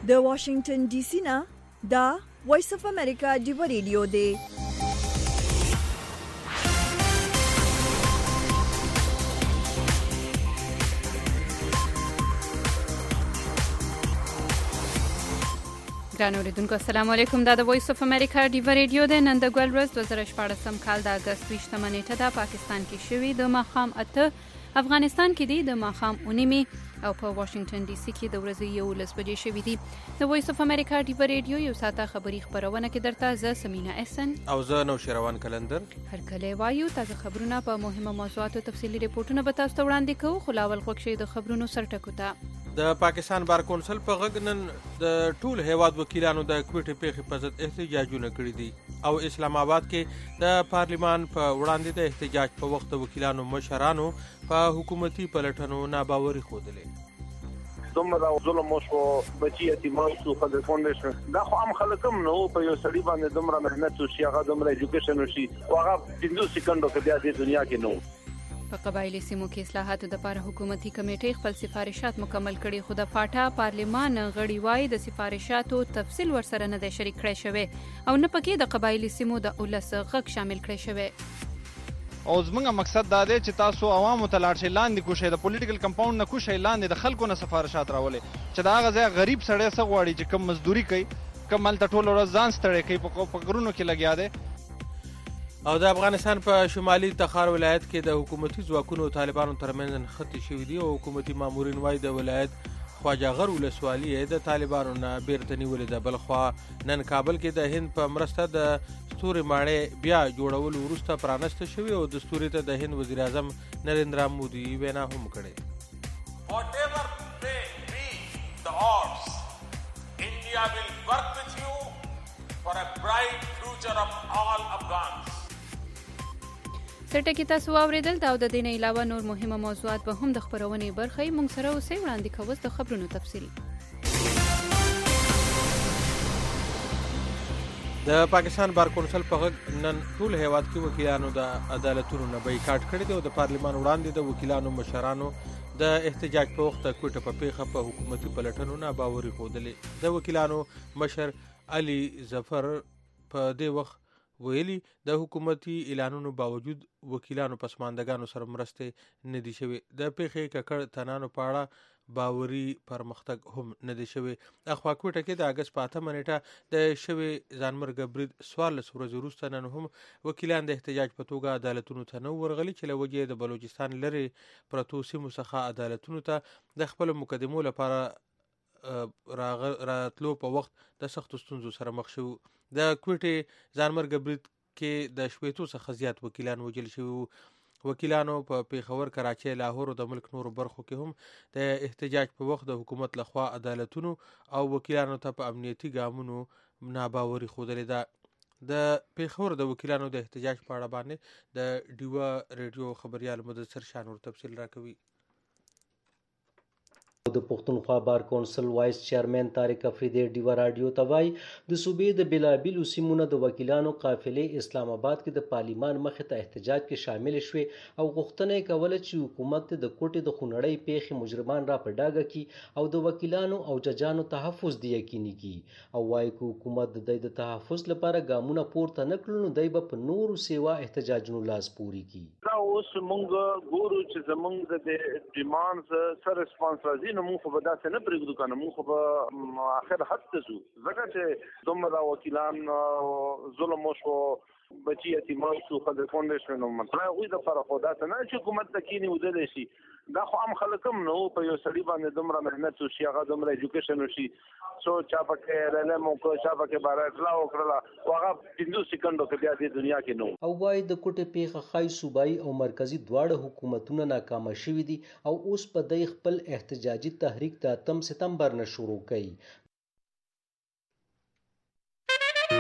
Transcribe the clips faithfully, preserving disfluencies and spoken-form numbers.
د واشنگټن ډي سي نه دا وایس اف امریکا دی ریډیو دی. ګرانو اوریدونکو السلام علیکم. دا د وایس اف امریکا دی ریډیو دی. نن د ګل ورځ دوه زره شپاړسم کال د اگست ویشتمه نیټه ده. پاکستان کې شوي د ماښام اته، افغانستان کې دی د ماښام اونیمې او په واشنگټن ډي سي کې د ورځې یولس بجې شوي دي. د وایس اف امریکا دی ریډیو یو ساعته خبري خبرونه کې درته زه سمینا احسن او زه نوشیروان کلندر هر کله وایو تازه خبرونه په مهمه موضوعاتو تفصیلي ریپورتونه به تاسو ته وړاندې کوو. خو لاول خوښ شي د خبرونو سرټکو ته. د پاکستان بار کونسل په غږ نن د ټول هیواد وکیلانو د کوټې پیښې په ضد احتجاجونه کړي دي او اسلام آباد کې د پارلیمان په وړاندې د احتجاج په وخت وکیلانو مشرانو په حکومتي پلټنو ناباوري ښودلې. دومره ظلم وشو، بچي یتیمان شو، خلک فاونډیشن دا خو عام خلک هم نو په یو سړي باندې دومره مهنت وشي، هغه دومره ایجوکیشن وشي او هغه پنځه سکندو کې بیا د دنیا کې نو. په قبایلی سیمو کې اصلاحاتو لپاره حکومتي کمیټې خپل سفارشات مکمل کړي، خو د فاټا پارلیمان غړي وایي د سفارشاتو تفصیل ورسره نه دی شریک کړی شوی او نه پکې د قبایلی سیمو د ولس غږ شامل کړی شوی. او زمونږ مقصد دا دی چې تاسو عوامو ته لاړ شئ، لاندې کوشئ، د پولیټیکل کمپاوند نه کوشئ، لاندې د خلکو نه سفارشات راولئ چې د هغه ځای غریب سړی څه غواړي چې کم مزدوري کوي، کم هلته ټوله ورځ ځان ستړی کوي، په غرونو کې لګیا دی. او د افغانستان په شمالي تخار ولایت کې د حکومتي ځواکونو او طالبانو ترمنځ نښتې شوي دي او حکومتي مامورین وایي د ولایت خواجه غر ولسوالي د طالبانو نه بیرته نیولې ده. بلخوا نن کابل کې د هند په مرسته د ستوري ماڼۍ بیا جوړولو وروسته پرانسته شوي او د ستوري ته د هند وزیر اعظم نریندرا مودي وینا هم کړې. Whatever may be the odds, India will work with you for a bright future of all Afghans. سرټکی تاسو واوریدل دا او د دې نه علاوه نور مهمه موضوعات به هم د خبرونې برخه یې موږ سره اوسئ. وړاندې کوو د خبرونو تفصیل. د پاکستان بار کونسل په غږ نن ټول هیواد کې وکیلانو د عدالتونو نه بایکاټ کړی دی او د پارلیمان وړاندې د وکیلانو مشرانو د احتجاج په وخت کوټه په پیښه په حکومتي پلټنو ناباوري ښودلې. د وکیلانو مشر علي ظفر په دې وخت ویلي د حکومتي اعلانونو باوجود وکیلانو پسماندګانو سره مرستې نه دي شوي. د پیښې ککړ تنانو په اړه باوري پرمختګ هم نه دی شوی. اخوا کوټه کې د اگست په اتمه نیټه د شوي ځانمرګه برید څوارلس ورځې وروسته نن هم وکیلان د احتجاج په توګه عدالتونو ته نه ورغلي چې له وجې د بلوچستان لرې پرتو سیمو څخه عدالتونو ته د خپلو مقدمو لپاره راتلو په وخت د سختو ستونزو سره مخ شو. د کوټې ځانمرګه برید کې د شپېتو څخه زیات وکیلان وژل شوي. وکیلانو په پیښور، کراچۍ، لاهور او د ملک نورو برخو کې هم د احتجاج په وخت د حکومت لخوا عدالتونو او وکیلانو ته په امنیتي ګامونو ناباوري ښودلې ده. د پیښور د وکیلانو د احتجاج په اړه باندې د ډیوا ریډیو خبریال مدثر شاه نور تفصیل راکوي. د پښتونخوا بار کونسل وایس چیرمن طارق افریدی ډیوا رادیو ته وایي د صوبې د بېلابېلو سیمو نه د وکیلانو قافلې اسلام آباد کې د پارلیمان مخې ته احتجاج کې شامل شوې او غوښتنه یې کوله چې حکومت د کوټې د خونړۍ پیښې مجرمان را په ډاګه کړي او د وکیلانو او ججانو تحفظ دې یقیني کړي او وایي که حکومت د دوی د تحفظ لپاره ګامونه پورته نه کړل نو دوی به په نورو سیوا احتجاجونو لاس پورې کړي. دا اوس موږ ګورو چې زموږ د ډیمانډز سره ریسپانس راځي نو موږ خو به داسې نه پرېږدو که نه، موږ خو به آخر حد ته ځو ځکه چې دومره وکیلان ظلم وشو، بچي یتیمان شو، خلک فاونډیشن مطلب هغوی دپاره خو داسې نه چې حکومت ته کښېني ودلی شي. دا خو عام خلک هم نو په یو سړي باندې دومره محنت وشي، هغه دومره ایجوکیشن وشي، څو چا پکې ایل ایل ایم وکړه، چا پکې باره اطلاع وکړله او هغه پنځو سکندو کې بیا دې دنیا کې نه. او وایي د کوټې پیښه ښایي صوبایي او مرکزي دواړه حکومتونه ناکامه شوي دي او اوس په دی خپل احتجاجي تحریک د اتم ستمبر نه شروع کوي.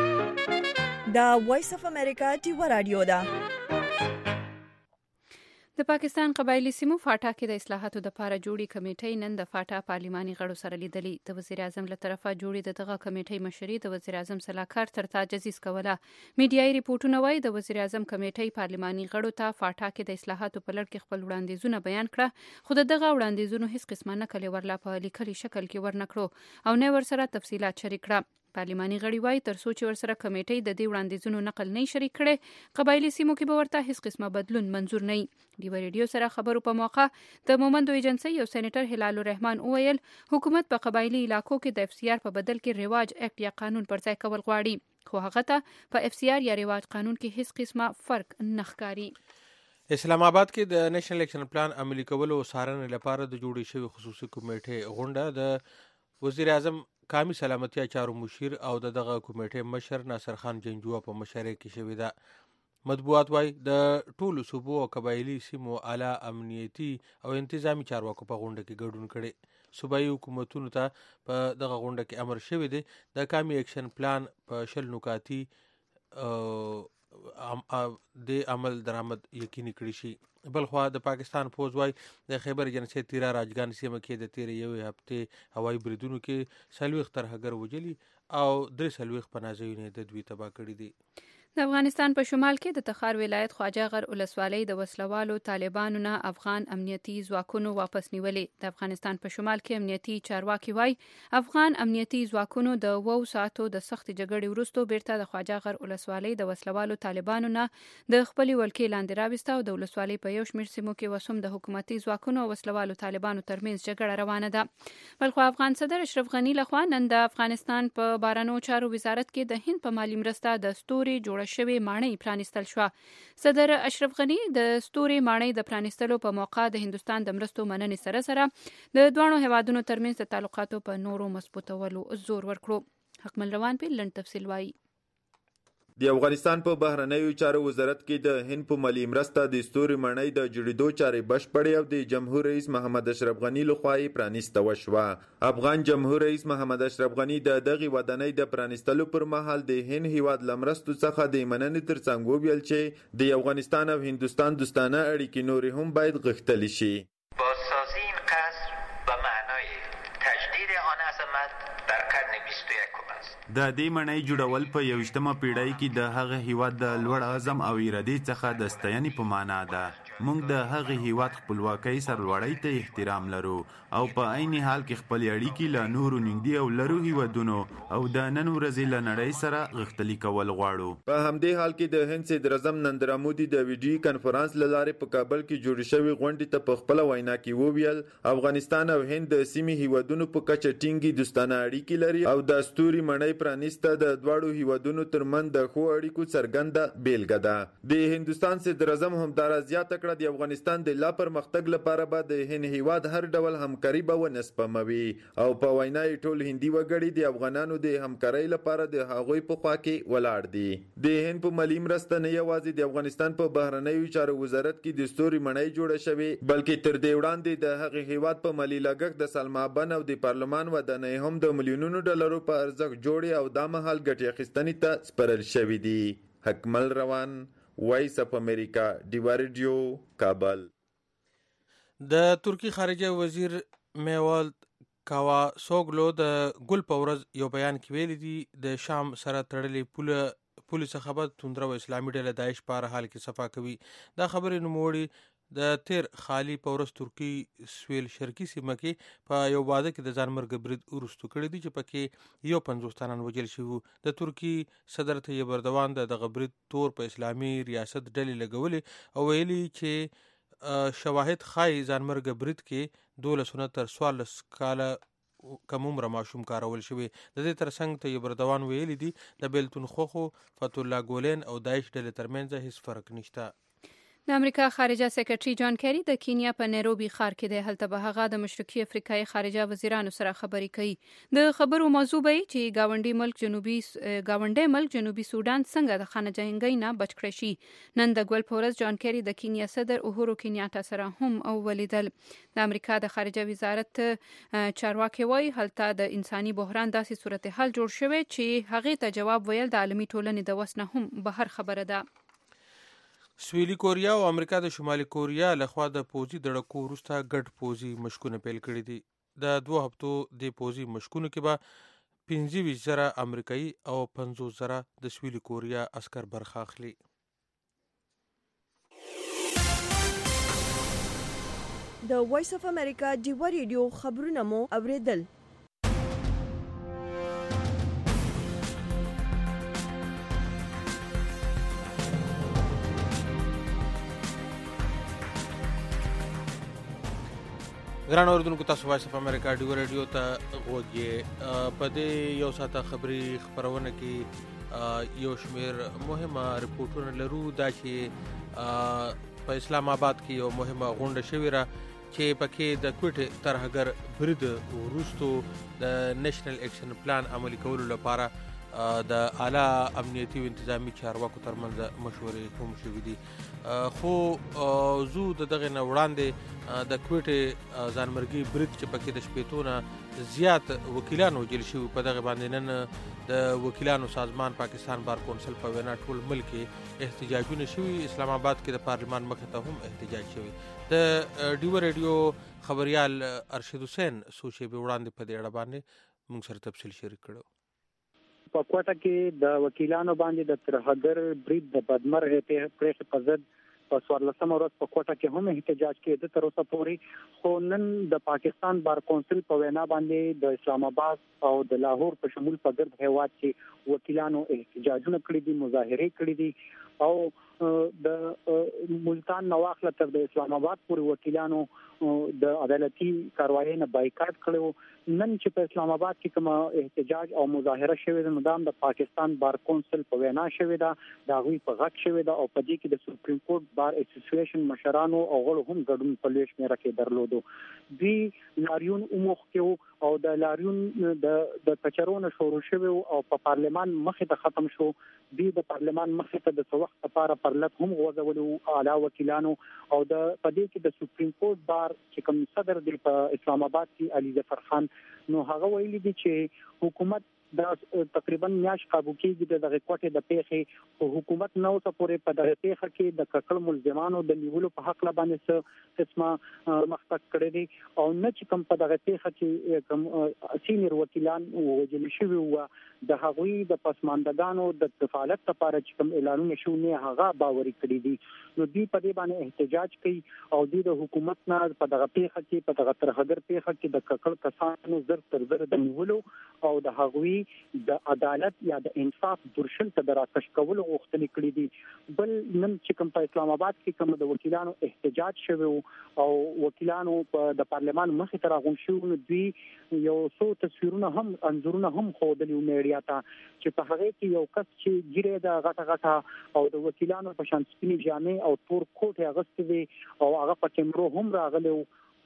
دا وایس اف امریکا ډیوا رادیو ده. د پاکستان قبایلی سیمو فاټا کې د اصلاحاتو د لپاره جوړې کمیټې نن د فاټا پارلماني غړو سره لیدلې. د وزیر اعظم له طرفه جوړې د دغه کمیټې مشري د وزیر اعظم صلاحکار تر تاج عزیز کوله. میډیایي ریپورتونه وایي د وزیر اعظم کمیټې پارلماني غړو ته فاټا کې د اصلاحاتو په لړ کې خپل وړاندیزونه بیان کړه، خو دغه وړاندیزونو هیڅ قسمه نقل ورلا په لیکلي شکل کې ورنکړو او نه ورسره تفصیلات شریک کړه. پارلماني غړي وایي تر څو چې ورسره کمیټې د دې وړاندیزونو نقل نه شریک کړي، قبایلی سیمو کې به ورته هیڅ قسمه بدلون منظور نه وي. ډیو ریډیو سره خبرو په موقع د مومندو ایجنسۍ یو سېنیټر هلال الرحمن وویل حکومت په قبایلی علاقو کې د اف سی آر په بدل کې رواج اکټ یا قانون پر ځای کول غواړي، خو هغه ته په اف سی آر یا رواج قانون کې هیڅ قسمه فرق نه ښکاري. اسلام آباد کې د نېشنل اکشن پلان عملي کولو څارنې لپاره د جوړې شوې خصوصي کمیټې غونډه د وزیر اعظم قومي سلامتیا چارو مشیر او د دغه کمیټې مشر ناصر خان جنجوه په مشرۍ کې شوې ده. مطبوعات وايي د ټولو صوبو او قبایلی سیمو اعلی امنیتي او انتظامی چارواکو په غونډه کې ګډون کړي. صوبایي حکومتونو ته په دغه غونډه کې امر شوی دی د قومي اکشن پلان په شل نکاتي د عمل درآمد یقیني کړی شي. بلخوا د پاکستان فوج وايي د خیبر جنسي تیرا راجګان سیمه کې د تیرې یوې هفتې هوایي بریدونو کې څلوېښت ترهګر وژلي او درې څلوېښت پناهځایونه د دوی تباه کړي دي. د افغانستان په شمال کې د تخار ولایت خواجه غر ولسوالۍ د وسلوالو طالبانو نه افغان امنیتي ځواکونو واپس نیولې. د افغانستان په شمال کې امنیتي چارواکي وایي افغان امنیتي ځواکونو د وو ساعتو د سخت جګړې وروسته بیرته د خواجه غر ولسوالۍ د وسلوالو طالبانو نه د خپلې ولکې لاندې راوسته او د ولسوالۍ په یو شمېر سیمو کې وسوم د حکومتي ځواکونو او وسلوالو طالبانو ترمنځ جګړه روانه ده. بلخو افغان صدر اشرف غني لخوا نن د افغانستان په بهرنیو چارو وزارت کې د هند په مالي مرسته د ستوري جوړ شوی ماڼۍ پرانستل شو. صدر اشرف غني د ستوري ماڼۍ د پرانستلو په موقع د هندستان د مرستو مننې سره سره د دوه هیوادونو ترمنځ د تعلقاتو په نورو مضبوطولو زور ورکړو. حکمل روان په لند تفصیل وایي. د افغانستان په بهرنیو چارو وزارت کې د هند په مالی مرسته د ستوري ماڼۍ د جوړېدو چارې بشپړې او د جمهور رئیس محمد اشرف غني لخوا یې پرانیسته وشوه. افغان جمهور رئیس محمد اشرف غني د دغه ودانۍ د پرانیستلو پر مهال د هند هیواد لمرستو څخه د مننې ترڅنګ وویل چې د افغانستان او هندوستان دوستانه اړیکې نورې هم باید غښتلې شي. بازسازی این قصر به معنای تجدید آن عظمت در قرن بیست و یکم است. د دې ماڼۍ جوړول په یویشتمه پیړۍ کې د هغه هیواد د لوړ عزم او ارادې څخه د ستاینې په معنا ده. موږ د هغه هیواد خپلواکۍ سرلوړۍ ته احترام لرو او په عین حال کې خپل اړیکې له نورو نږدې او لرو هیوادونو او د نن ورځې له نړۍ سره غښتلي کول غواړو. په همدې حال کې د هند صدر اعظم نریندرا مودي د ویډیو کانفرنس له لارې په کابل کې جوړې شوې غونډې ته په خپله وینا کې وویل افغانستان او هند د سیمې هیوادونو په کچه ټینګې دوستانه اړیکې لري او د ستوري ماڼۍ پرانیسته د دواړو هیوادونو ترمنځ د ښو اړیکو څرګنده بیلګه ده. د هندوستان صدر اعظم همدارا زیاته کړه د افغانستان د لا پرمختګ لپاره به د هند هیواد هر ډول همکاري به ونسپموي او په وینا یې ټول هندي وګړي د افغانانو د همکارۍ لپاره د هغوی په خوا کې ولاړ دي. د هند په مالي مرسته نه یوازې د افغانستان په بهرنیو چارو وزارت کې د ستوري ماڼۍ جوړه شوې بلکې تر دې وړاندې د هغې هیواد په مالي لګښت د سلما بن او د پارلمان ودانۍ هم د میلیونونو ډالرو په ارزښت جوړې او دا مهال ګټې اخیستنې ته سپارل شوي دي. حکمل روان، وایس اف امریکا، ډیوا ریډیو، کابل. د ترکی خارجه وزیر میوالد کاوا سوګلو د ګل په ورځ یو بیان کې ویلي دي د شام سره تړلې پوله پولیس څخه توندره و اسلامي ډله داعش په هر حال کې صفا کوي. دا خبرې نوموړي د تیر خالی په ورځ ترکی سویل شرقي سیمه کې په یو واده کې د ځان مرګ برید وروسته کړی دی چې پکې یو پنځوس تنان وژل شوي. د ترکی صدر طیب اردوان د دغه برید تور په اسلامي ریاست ډلې لګولې او ویلي چې شواهد ښایي ځان مرګ برید کې دولسونه تر څوارلس کاله کم عمره ماشوم کارول شوی. د دې ترڅنګ طیب اردوان ویلي دي د بیلتون خوخو، فتح الله ګولین او داعش ډلې ترمنځ هیڅ فرق نشته. د امریکا خارجه سکرټري جان کیری د کینیا په نیروبي ښار کې دی. هلته به هغه د مشرقي افریقایي خارجه وزیرانو سره خبرې کوي. د خبرو موضوع به چې گاونډي ملک جنوبي گاونډي ملک جنوبي سودان څنګه د خانه جنګۍ نه بچ کړی شي. نن د ګل په ورځ جان کیری د کینیا صدر اوهورو کینیاټا سره هم ولیدل. د امریکا د خارجه وزارت چارواکي وایي هلته د انساني بحران داسې صورتحال جوړ شوی چې هغې ته جواب ویل د عالمي ټولنې د وس نه هم بهر خبره ده. سویلي کوریا او امریکا د شمالي کوریا لخوا د پوځي دړکو وروسته ګډ پوځي مشکونه پیل کړي دي. د دوه هفتو د پوځي مشکونو کې به پنځه ویشت زره امریکایي او پنځوس زره د سویلي کوریا عسکر برخه اخلي. د وایس اف امریکا ډیوا ریډیو خبرونه مو اوریدل. ګران اوریدونکو تاسو وایس اف امریکا ډیوا ریډیو ته غوږ یې. په دې یو ساعته خبري خبرونه کې یو شمېر مهمه رپورټونه لرو. دا چې په اسلام آباد کې یو مهمه غونډه شوې ده چې پکې د کوټ ترهګر برید وروستو د نیشنل اکشن پلان عملي کولو لپاره د اعلی امنیتي او انتظامی چارواکو ترمنځ مشورې هم شوې دي. خو زو د دغه نه وړاندې د کوټ ځانمرګي برید چې پکې د شپېتونه زیات وکیلان وژل شوي په دغه باندې نن د وکیلانو سازمان پاکستان بار کونسل په وینا ټول ملک کې احتجاجونه شوي. اسلام آباد کې د پارلمان مخې ته هم احتجاج شوی. د ډیوا ریډیو خبريال ارشد حسین سوچې به وړاندې په دې اړه باندې موږ سره تفصیل شریک کړو. په کوټه کې د وکیلانو باندې د ترهګر برید د بدمرغه پرېکړې په ضد په څوارلسمه ورځ په کوټه کې هم احتجاج کېده تر اوسه پورې. خو نن د پاکستان بار کونسل په وینا باندې د اسلام آباد او د لاهور په شمول په ګرد هیواد کې وکیلانو احتجاجونه کړي دي، مظاهرې کړي دي او د ملتان نواخله تر د اسلام آباد پورې وکیلانو د عدالتي کاروایی نه بایکاټ کړو. نن چې په اسلام آباد کې کوم احتجاج او مظاهره شوې ده نو دا د پاکستان بار کونسل په وینا شوې ده، دا غوي په غږ شوې ده او په دې کې د سپریم کورټ بار اسوسییشن مشرانو او غړو هم ګډون په لوی شمېر کې درلودو. دوی لاریون اومخ کې او د لاریون د د کچرونه شروع شوه او په پارلمان مخې ته ختم شو. دوی د پارلمان مخې ته د څو وخت لپاره پرلط هم غوځولو اعلی وکیلانو او د پدې کې د سپریم کورټ بار چې کوم صدر دی په اسلام آباد کې علي ظفر خان نو هغه ویلي دي چې حکومت دا تقریبا میاش قابو کېږي د غوټه د پیښې او حکومت نو څه پورې په دغه پیښه کې د ککړ ملزمانو د نیولو په حق لا باندې څه قسمه مختص کړی دي او نه چې کوم په دغه پیښه کې کوم سینیر وکیلان وژل شوي وو د هغوی د پسماندګانو د کفالت لپاره چې کوم اعلانونه شو نه هغه باوري کړی دي. نو دوی په دې باندې احتجاج کوي او دوی د حکومت نه په دغه پیښه کې په دغه ترهګر پیښه کې د ککړ کسانو زر تر زر د نیولو او د هغوی د عدالت یا د انصاف درشل ته دراکش کول غوښتنې کړې دي. بل نن چې کوم په اسلام آباد کې کوم د وکیلانو احتجاج شوی او وکیلانو په د پارلمان مخې ته راغون شو نو دوی یو څو تصویرونه هم انځورونه هم ښودلي میډیا ته چې په هغه کې یو کس چې ګیره د غټه غټه او د وکیلانو په شان سپینې جامې او تور کوټ یې اغوستی دی او هغه په کیمرو هم راغلی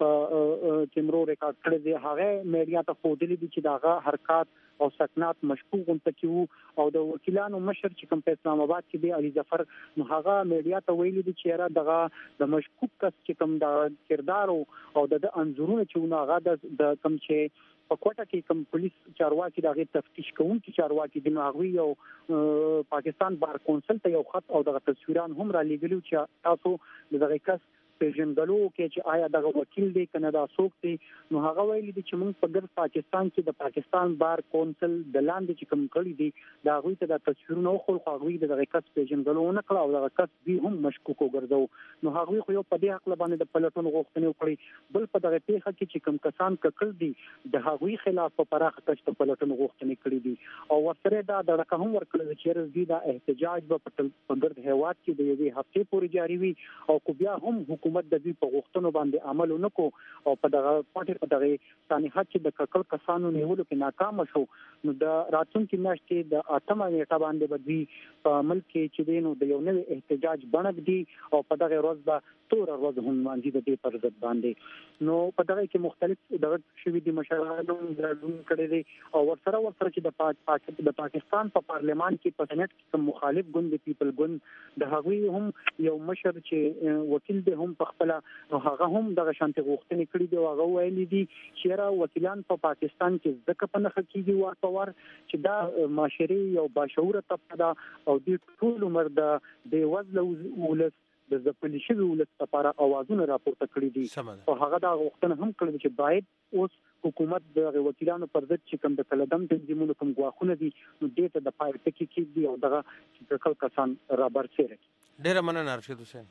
په کیمرو ریکارډ کړی دی. هغه میډیا ته ښودلي دي چې دغه حرکات او سکنات مشکوک غونډه کې او د وکیلانو مشر چې کوم په اسلام آباد کې دی علي ظفر نو هغه میډیا ته ویلي دي چې را دغه د مشکوک کس چې کوم د کردار او د انځورونو چې هغه د کوم چې په کوټه کې کوم پولیس چارواکي دغه تفتیش کوونکي چارواکي د ناغوي او پاکستان بار کونسل ته یو خط او دغه تصویران هم را لېږلي چې تاسو دغه کس پیژندلو کې چې آیا دغه وکیل دی کنه دا څوک دی نو هغه ویلي دي چې موږ په ګرد پاکستان کې د پاکستان بار کونسل د لاندې چې کوم کړی دي دا غوي ته د تصویرونو خو غوي دغه کس پیژندلو نه کړ او دغه کس به هم مشکوک وګرځاو نو هغه خو یو په دې حق باندې د پلټون غوښتنې وکړي. بل په دغه پیښه کې چې کوم کسان ککړ دي د هغوی خلاف په پراخه کچه پلټون غوښتنې کړې دي او ورسره دا د رقم ورکړل چې رزي دا احتجاج په ګرد هیواد کې د یوې هفتې پورې جاری وي او کو بیا هم حکومت د دې په غوښتنو باندې عمل وکړو او په دغه پټه په دغه سانحات چې د ککړ کسانو نیولو کې ناکام شو نو د راتلونکي میاشتې د اتمه نیټه باندې بدوي په ملک کې چې دینو د یو نوې احتجاج بڼک دي او په دغه ورځ به تور ورځ هم باندې د دې پر ضد باندې نو په دغه کې مختلف دغه شوي دي مشرانو درلون کړي دي او ورسره ورسره چې د پاک د پاکستان په پارلمان کې په سنټ کې مخالف ګوند پیپل ګوند د هغوی هم یو مشر چې وکیل دی هم په خپل نو هغه هم دغه شانتي غوښتنې کړې دي او هغه ویلي دي چې را وکیلان په پاکستان کې ځکه په نخ کېږي ور په ور چې دا معاشري یو باشعوره طبقه ده او د ټول عمر د بېوزله ولس د ځپلي شوي ولس لپاره اوازونه راپورته کړي دي او هغه دا غوښتنه هم کړې چې باید اوس حکومت د وکیلانو پر ضد چې کوم د کلدم تنظیمونو کوم ګواښونه دي نو دې ته د پای ټکی کېږي او دغه چې کسان را برسېره. ډېره مننه ارشد حسین.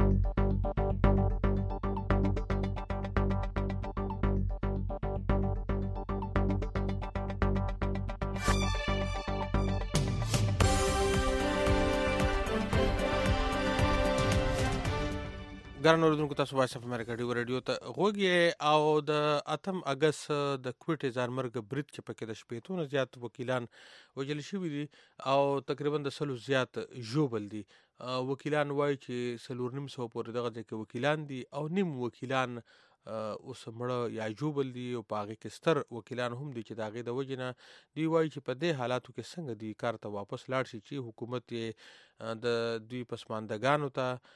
ګران اوریدونکو تاسو وایس اف امریکا ډیو رادیو ته غوږی او د اتم اگست د کوټې ځانمرګ برید چې پکې د شپېتو زیات وکیلان وژل شوي دي او تقریبا د سلو زیات ژوبل دي. وکیلان وایي چې څلور نیم سوه پورې دغه ځای کې وکیلان دي او نیم وکیلان اوس مړه یا ژوبل دي او په هغې کې ستر وکیلان هم دي چې د هغې د وجې نه دوی وایي چې په دې حالاتو کې څنګه دوی کار ته واپس لاړ شي چې حکومت یې د دوی پسماندګانو ته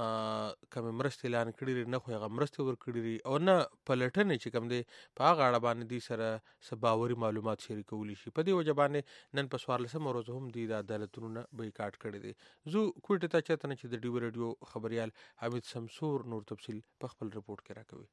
کومې مرستې اعلان کړي نه خو هغه مرستې ورکړي او نه پلټنې چې کوم دی په هغه اړه باندې دوی سره څه باوري معلومات شریکولی شي. په دې وجه باندې نن په څوارلسمه ورځ هم دوی د عدالتونو نه بایکاټ کړی دی. زه کوټې ته چېرته نه چې د ډیو رادیو خبریال حمید شمسور نور تفصیل په خپل رپورټ کې راکوي.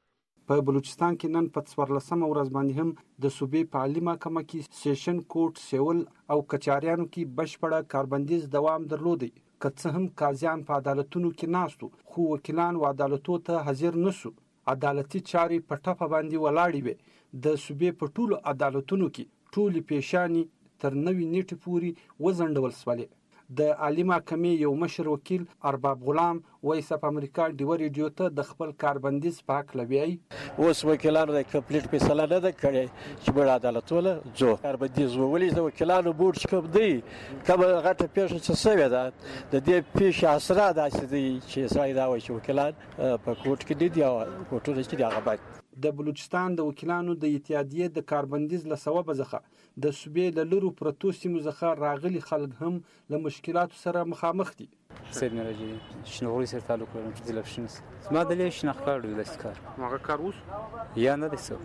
په بلوچستان کې نن په څوارلسمه ورځ باندې هم د صوبې په عالي محکمه کې سیشن کورټ سیول او کچاریانو کې بشپړه کاربندیز دوام درلودی. که څه هم قاضیان په عدالتونو کې ناستو خو وکیلان و عدالتو ته حاضر نسو. عدالتي چارې په ټپه باندې ولاړې وې. د صوبې په ټولو عدالتونو کې ټولې پیشانې تر نوي نیټې پورې وځنډول سولې. د عالي محکمې یو مشر وکیل ارباب غلام وایس اف امریکا ډیو رادیو ته د خپل کاربندیز په هکله وایي. اوس وکیلانو د کمپلیټ فیصله نه ده کړې چې بل عدالتونه ځو کاربندیز وولي. د وکیلانو بورډ چې کوم دی کومه غټه پیښه چې سوې ده د دې پیښې اسرا داسې دي چې سړی دا وایي چې وکیلان په کوټ کې دي او کوټونه چې دي هغه باید د بلوچستان د وکیلانو د اتحادیې د کاربندیز له سببه څخه د صوبې له لرو پرتو سیمو څخه راغلي خلک هم له مشکلاتو سره مخامخ دي. سید نراجي شنوغوري سره تعلق لرم چې ضلع شنس ما د لې شناخت کار دی داس کار هغه کار اوس یا نه دي سو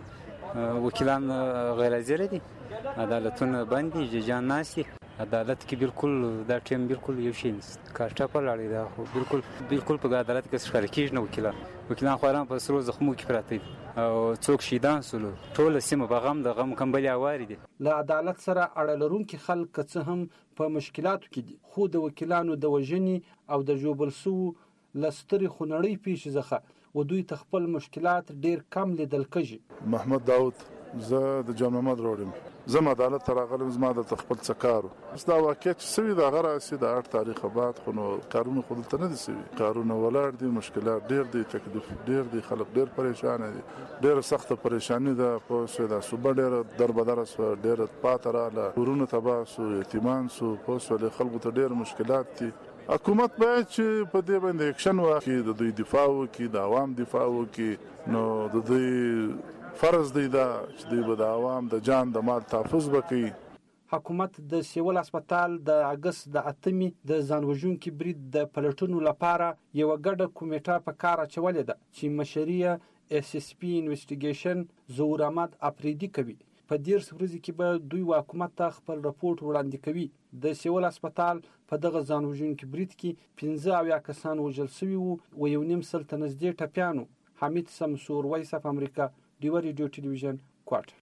وکیلان غیر حاضر دي عدالتونه باندې جان ناسي عدالت کې بالکل دا ټیم بالکل یو شي کار ټاپه لري دا خو بالکل بالکل په عدالت کې ښکار کیږي نو وکیلان وکیلان خوران په سرو زخمو کې پراته دي او څوک شیدان سولو ټول سیمه په غم د غم کمبلي اواري دي. له عدالت سره اړه لرونکي خلک څه هم په مشکلاتو کې دي خو د وکیلانو د وژنې او د ژوبل سوو لستري خنړی پیښې ځخه و دوی ته خپل مشکلات ډیر کم لیدل کېږي. محمد داود زه د جان محمد روړم زم عدالت تر غلم زما د خپل څکارو دا واقعیت چې سوي د غره سي د اړ تاریخ بعد خو نو کارونه خود ته نه دي سوي کارونه ولر دي مشکلات ډیر دي تکلیف ډیر دي خلک ډیر پریشان دي ډیر سخت پریشانی ده په سودا صبح ډیر دربدر سو ډیر پاتره ورونه تباسو یتیمان سو په سودا خلکو ته ډیر مشکلات دي. حکومت باید چې په دې باندې اکشن واخلي د دوی دفاع وکړي د عوام دفاع وکړي نو د دوی فرض دی دا چې دوی به د عوام د جان د مال تحفظ وکړي. حکومت د سیول هسپتال د اگست د اتمې د ځانوژونکي برید د پلټنو لپاره یو ګډه کمیټه په کار اچولې ده چې مشري اس اس پی انویسټیګیشن ظهور احمد افریدي کوي. په دیرس ورځې کې به دوی حکومت ته خپل رپورټ وړاندې کوي. د سیول هسپتال په دغه ځانوژونکي برید کې پنځه اویا کسان وژل شوي وو او یو نیم سل ته نږدې ټپیانو. حمید شمسور وایس اف امریکا ډیو رادیو ټلویزیون کوټ.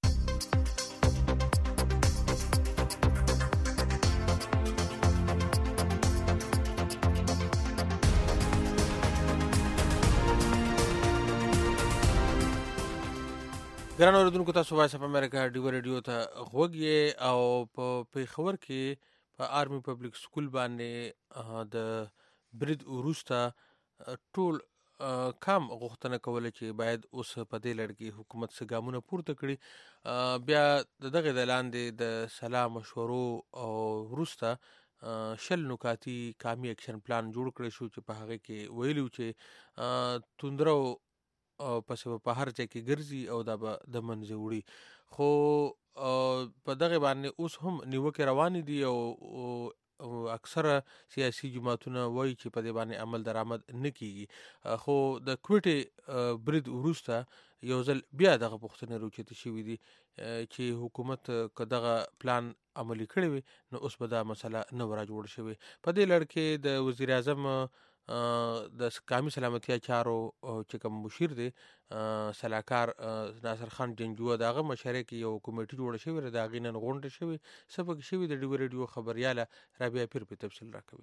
ګران اوریدونکو تاسو وایس اف امریکا ډیو رادیو ته غوږی او په پیښور کې په آرمی پبلک سکول باندې د برید وروسته ټول کم غوښتنه کوله چې باید اوس په دې لړ کې حکومت څه ګامونه پورته کړي. بیا د دغه د لاندې د سلا مشورو او وروسته شل نکاتي کامي اکشن پلان جوړ کړی شو چې په هغه کې ویلو چې توندرو پس په هر ځای کې ګرځي او دا به د منځه وړي. خو په دغه باندې اوس هم نیوکې روانې دي او اکثره سیاسي جماعتونه وایي چې په دې باندې عمل درآمد نه کیږي، خو د کوټې برید وروسته یو ځل بیا دغه پوښتنې راوچتې شوې دي چې حکومت که دغه پلان عملي کړی وي نو اوس به دا مسله نه وه راجوړه شوې. په دې لړ کې د وزیر اعظم د قومي سلامتیا چارو چې کوم مشیر دی سلاکار ناصر خان جنجوه د هغه مشرۍ کې یو کمیټه جوړه شوې ده، د هغې نن غونډه شوې سبق شوې د ډیو ریډیو خبریاله رابعه پیر په تفصیل راکوي.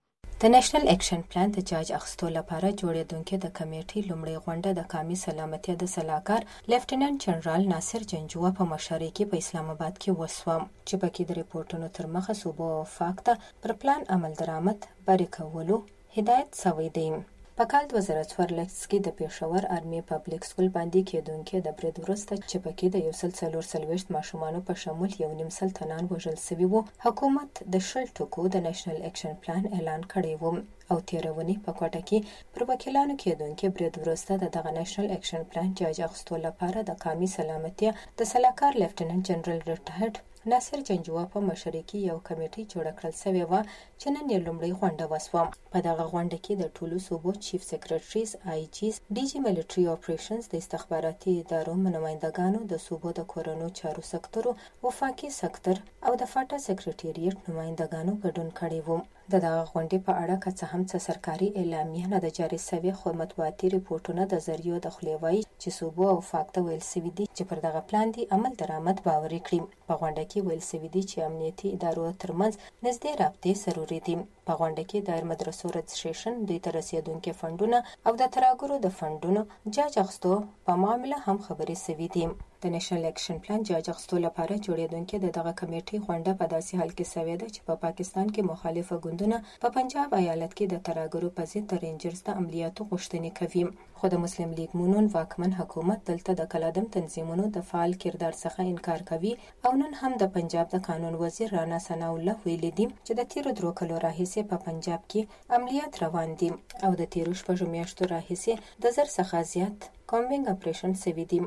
د نېشنل اکشن پلان د جاج اخیستو لپاره جوړېدونکې د کمیټې لومړۍ غونډه د قومي سلامتیا د سلاکار لیفټیننټ جنرال ناصر جنجوه په مشرۍ کې په اسلام آباد کې وسوه چې پکې د ریپورټونو تر مخه صوبو او وفاق ته پر پلان عمل درآمد بری کولو هدایت شوی دی. په کال دوه زره څوارلس کې د پېښور آرمي پبلیک سکول باندې کېدونکې د برید وروسته چې پکې د یو سل څلور څلوېښت ماشومانو په شمول یو نیم سل تنان وژل سوي وو، حکومت د شل ټکو د نېشنل اکشن پلان اعلان کړی و او تېرونې په کوټه کې پر وکیلانو کېدونکې برید وروسته د دغه نېشنل اکشن پلان جاج اخیستو لپاره د قومي سلامتیا د سلاکار لیفټیننټ جنرال ریټایرډ ناصر جنجوه په مشرۍ کې یو کمیټې جوړه کړل سوې وه چې نن یې لومړۍ غونډه وسوه. په دغه غونډه کې د ټولو صوبو چیف سیکرټریز، آی جیز، ډي جي ملټري اپریشنز، د استخباراتي ادارو نمایندګانو، د صوبو د کورونو چارو سکتورو، وفاقي سکتور او د فاټا سیکرټریټ نمایندګانو ګډون کړی و. د دغه غونډې په اړه که څه هم څه سرکاري اعلامیه نه ده جاري سوې، خو مطبوعاتي ریپورټونه د ذریعو د خولې وایي چې صوبو او وفاق ته ویل سوي دي چې پر دغه پلان دي عمل درآمد باوري کړي. په غونډه کې ویل سوي دي چې امنیتي ادارو ترمنځ نږدې رابطې ضروري دي. په غونډه کې د مدرسو رجسټریشن، دوی ته رسیدونکي فنډونه او د تراګرو د فنډونو جاج اخیستو په معامله هم خبرې سوي دي. د نېشنل اکشن پلان جاج اخیستو لپاره جوړېدونکې د دغه کمیټې غونډه په داسې حال کې سوې ده چې په پا پاکستان کې مخالفه ګوندونه په پنجاب ایالت کې د تراګرو په ضد د رینجرز د عملیاتو غوښتنې کوي، خو د مسلم لیگ مونون واکمن حکومت دلته د کلادم تنظیمونو د فعال کردار څخه انکار کوي او نن هم د پنجاب د قانون وزیر رانا ثناء الله ویلي دي چې د تیرو درو کلو راهیسې په پنجاب کې عملیات روان دي او د تیرو شپږو میاشتو راهیسې د زر څخه زیات کامبینګ اپریشن سوي دي.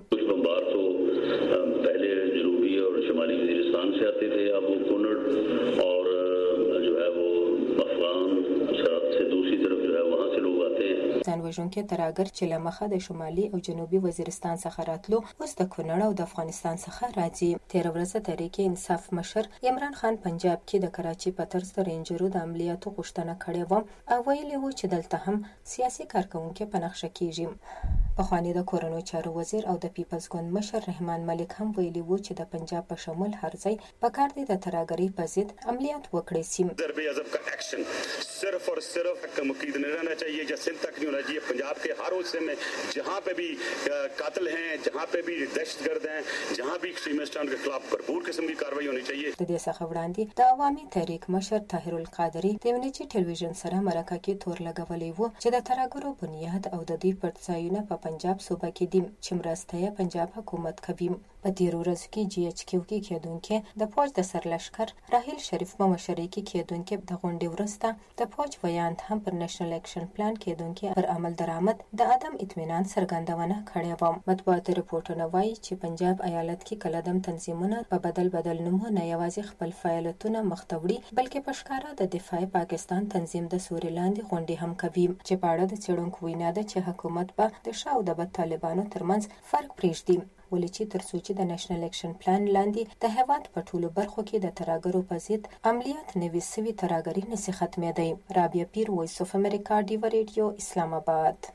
पहले जनूबी और शुमाली वजीरिस्तान से आते थे, अब वो कुनड़ और जो है वो अफगान सरहद से दूसरी तरफ जो है वहाँ से लोग आते हैं. ځان وژونکي تراګر چې له مخه د شمالي او جنوبي وزیرستان څخه راتلو اوس د کونړ او د افغانستان څخه راځي. تېره ورځ تحریک انصاف مشر عمران خان پنجاب کې د کراچي په طرز د رینجرو د عملیاتو غوښتنه کړې وه او ویلي و چې دلته هم سیاسي کارکوونکي په نقشه کېږي. پخواني د کورونو چارو وزیر او د پیپلز ګوند مشر رحمان ملک هم ویلي و چې د پنجاب په شمول هر ځای په کار دی د تراګرۍ په ضد عملیات وکړي سي. ضرب عضب کا ایکشن صرف اور صرف مقید نہیں رہنا چاہیے یا سندھ تک نہیں ہونا چاہیے. پنجاب کے ہر حصے میں جہاں پہ بھی قاتل ہیں، جہاں پہ بھی دہشت گرد ہیں، جہاں بھی ایکسٹریمسٹان کے خلاف بھرپور قسم کی کاروائی ہونی چاہیے. د دې څخه وړاندې د عوامي تحریک مشر طاهر القادری د ونیچي ټلویزیون سره مرکه کې تور لګولې و چې د تراګرو بنیاد او د دوی پټ ځایونه په پنجاب صوبه کې دي چې مرسته یې پنجاب حکومت کوي. په تیرو ورځو کې جی ایچ کیو کې کېدونکې د فوج د سرلښکر راهیل شریف په مشرۍ کې کېدونکې د غونډې وروسته د فوج ویاند هم پر نېشنل اکشن پلان کېدونکې پر عمل درآمد د عدم اطمینان څرګندونه کړې وه. مطبوعاتي ریپورټونه وایي چې پنجاب ایالت کې کلادم تنظیمونه په بدل بدل نومونو نه یوازې خپل فعالیتونه مخته وړي بلکې په ښکاره د دفاع پاکستان تنظیم د سوري لاندې غونډې هم کوي چې په اړه د څېړونکو وینا ده چې حکومت به د شا او د بد طالبانو ترمنځ فرق پرېږدي ولې چې تر څو چې د نېشنل اکشن پلان لاندې د هېواد په ټولو برخو کې د تراګرو په ضد عملیات نوي سوي تراګري نشي ختمېدی. رابعه پیر، وایس اف امریکا، ډیو ریډیو، اسلام آباد.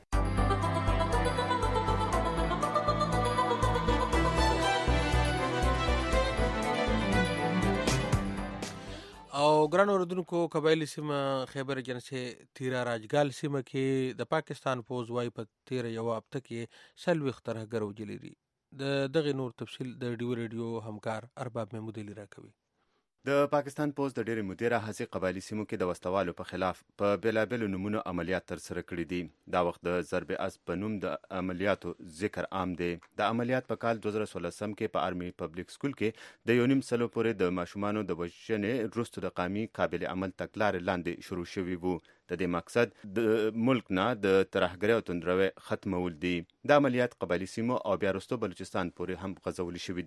او ګران اوردونکو قبایلی سیمه خیبر جنسه تیرا راجګال سیمه کې د پاکستان پوز وای په تیر یو هفته کې سلوي ترهګر وجلی د دغه نور تفصیل د ډیو ریډیو همکار ارباب محمود علی راکوي. د پاکستان پوز د ډېرې مودې راهیسې قبایلي سیمو کې د وسلوالو په خلاف په بېلابېلو نومونو عملیات ترسره کړي دي. دا وخت د ضرب اسب په نوم د عملیاتو ذکر عام دی. د عملیات په کال دوه زره څوارلسم کې په آرمي پبلیک سکول کې د یو نیم سلو پورې د ماشومانو د وژنې وروسته د قومي قابل عمل تګلارې لاندې شروع شوي وو. د دې مقصد د ملک نه د ترهګرۍ او توندروي ختمول دي. د عملیات قبایلي سیمو او بیا وروسته بلوچستان پورې هم غځول شوي دي.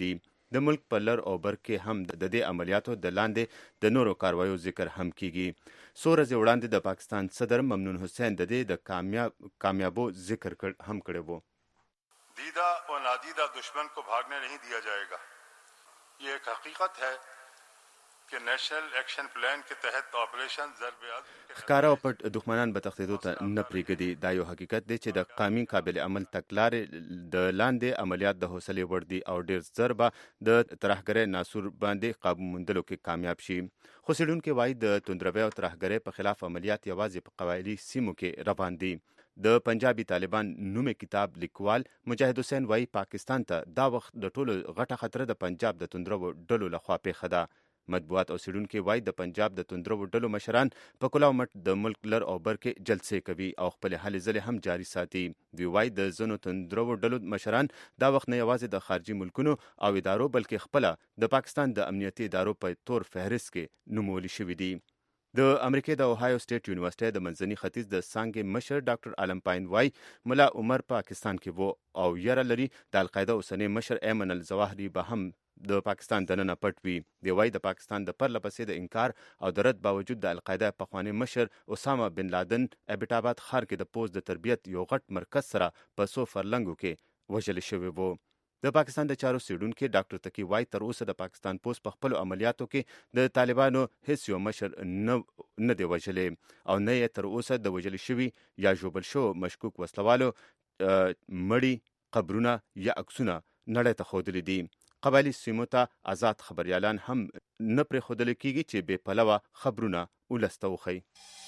د ملک په لر او بر کې هم د دې عملیاتو د لاندې د نورو کاروایو ذکر هم کیږي. څو ورځې وړاندې د پاکستان صدر ممنون حسین د دې د کامیاب کامیابو ذکر هم کړی و. دیدہ و نادیدہ دشمن کو بھاگنے نہیں دیا جائے گا. یہ ایک حقیقت ہے کہ نیشنل ایکشن پلان کے تحت آپریشن ضرب ښکاره او پټ دښمنان به تښتېدو ته نه پرېږدي. دا یو حقیقت دی چې د قانون قابل عمل تګلارې د لاندې عملیات د حوصلې وړ دي او ډېر ژر به د ترهګرۍ ناسور باندې قابو موندلو کې کامیاب شي. خو څېړونکي وایي د توندروۍ او ترهګرۍ په خلاف عملیات یوازې په قبایلي سیمو کې روان دي. د پنجابي طالبان نومې کتاب لیکوال مجاهد حسین وایي پاکستان ته دا وخت د ټولو غټه خطره د پنجاب د توندرو ډلو لخوا پیښه ده. مطبوعات او څېړونکي وایي د پنجاب د توندرو ډلو مشران په کلاو مټ د ملک لر او بر کې جلسې کوي او خپلې هلې ځلې هم جاري ساتي. دوی وایي د ځینو توندرو ډلو مشران دا وخت نه یوازې د خارجي ملکونو او ادارو بلکې خپله د پاکستان د امنیتي ادارو په تور فهرست کې نومولی شوي دي. د امریکې د اوهایو سټیټ یونیورسيټي د منځني ختیځ د څانګې مشر ډاکټر عالم پاین وایي ملا عمر پاکستان کې وو او یره لري د القاعده اوسنی مشر ایمن الظواهري به هم د پاکستان دننه پټ وي. دی وایي د پاکستان د پرله پسې د انکار او د رد باوجود د القاعده پخوانی مشر اسامه بن لادن ایبټ آباد ښار کې د پوز د تربیت یو غټ مرکز سره په څو فرلنګو کې وژل شوی وو. د پاکستان د چارو څېړونکي ډاکټر تقي وایي تر اوسه د پاکستان پوز په خپلو عملیاتو کې د طالبانو هیڅ یو مشر نه نه دی وژلی او نه یې تر اوسه د وژل شوي یا ژوبل شوو مشکوک وسلوالو مړي قبرونه یا عکسونه نړۍ ته ښودلي دي. قبایلي سیمو ته آزاد خبریالان هم نه پرېښودل کېږي چې بې پلوه خبرونه ولس ته وښیي.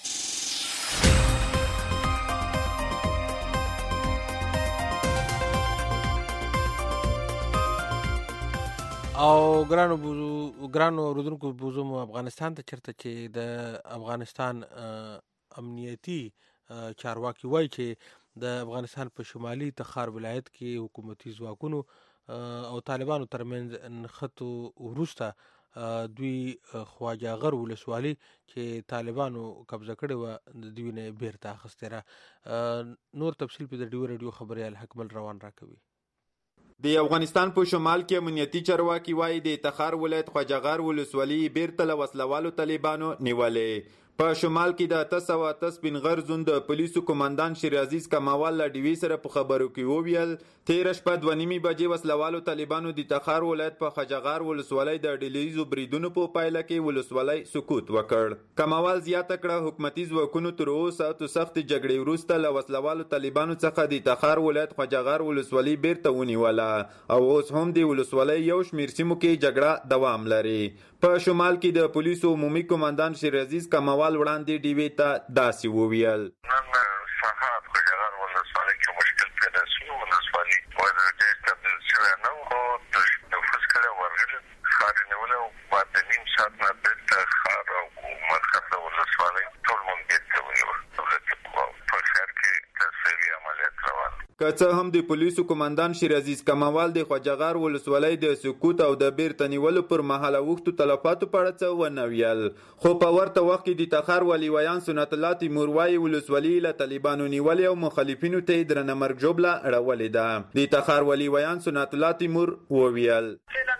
او ګرانو بوزو ګرانو اورېدونکو بوزو مو افغانستان ته چېرته چې د افغانستان امنیتي چارواکي وایي چې د افغانستان په شمالي تخار ولایت کې حکومتي ځواکونو او طالبانو ترمنځ نښتو وروسته دوی خواجه غر ولسوالي چې طالبانو قبضه کړې وه د دوی نه بیرته اخیستې را. نور تفصیل په د ډیو رادیو خبریال حکمل روان راکوي. د افغانستان په شمال کې امنیتي چارواکي وایي د تخار ولایت خواجه غر ولسوالي بیرته له وسلوالو طالبانو نیولې. په شمال کې د اته سوه اته سپین غر زون د پولیسو قومندان شیر عزیز کماوال له ډیوي سره په خبرو کې وویل تېره شپه دوه نیمې بجې وسلوالو طالبانو د تخار ولایت په خواجه غر ولسوالۍ د ډلییزو بریدونو په پایله کې ولسوالۍ سقوط وکړ. کماوال زیاته کړه حکومتي ځواکونو تر اوسه د سختې جګړې وروسته له وسلوالو طالبانو څخه د تخار ولایت خواجه غر ولسوالي بیرته ونیوله او اوس هم د ولسوالۍ یو شمېر سیمو کې جګړه دوام لري. په شمال کې د پولیسو عمومي قومندان شیر عزیز کماوال وړاندې ډیوي ته داسې وویل نن سهار خواجه غر ولسوالۍ کې مشکل پیدا شو. ولسوالي وضع ډېر تبدیل شوی نه و خو د نفوذ کړی ورغلي ښار یې نیولی او بعد د نیم ساعت نه بېرته ښار او مرکز د ولسوالۍ ټول مونږ بېرته ونیول. دولتي قواو په ښار کې تصفیوي عملیات روان. که څه هم د پولیسو قومندان شیر عزیز کماوال د خواجه غر ولسوالۍ د سقوط او د بیرته نیولو پر مهال اوښتو تلفاتو په اړه څه ونه ویل. خو په ورته وخت کې د تخار والي ویان سنت الله تیمور وایي ولسوالي له طالبانو نیولې او مخالفینو ته یې درنه مرګ ژوبله اړولې ده. د تخار والي ویان سنت الله تیمور وویل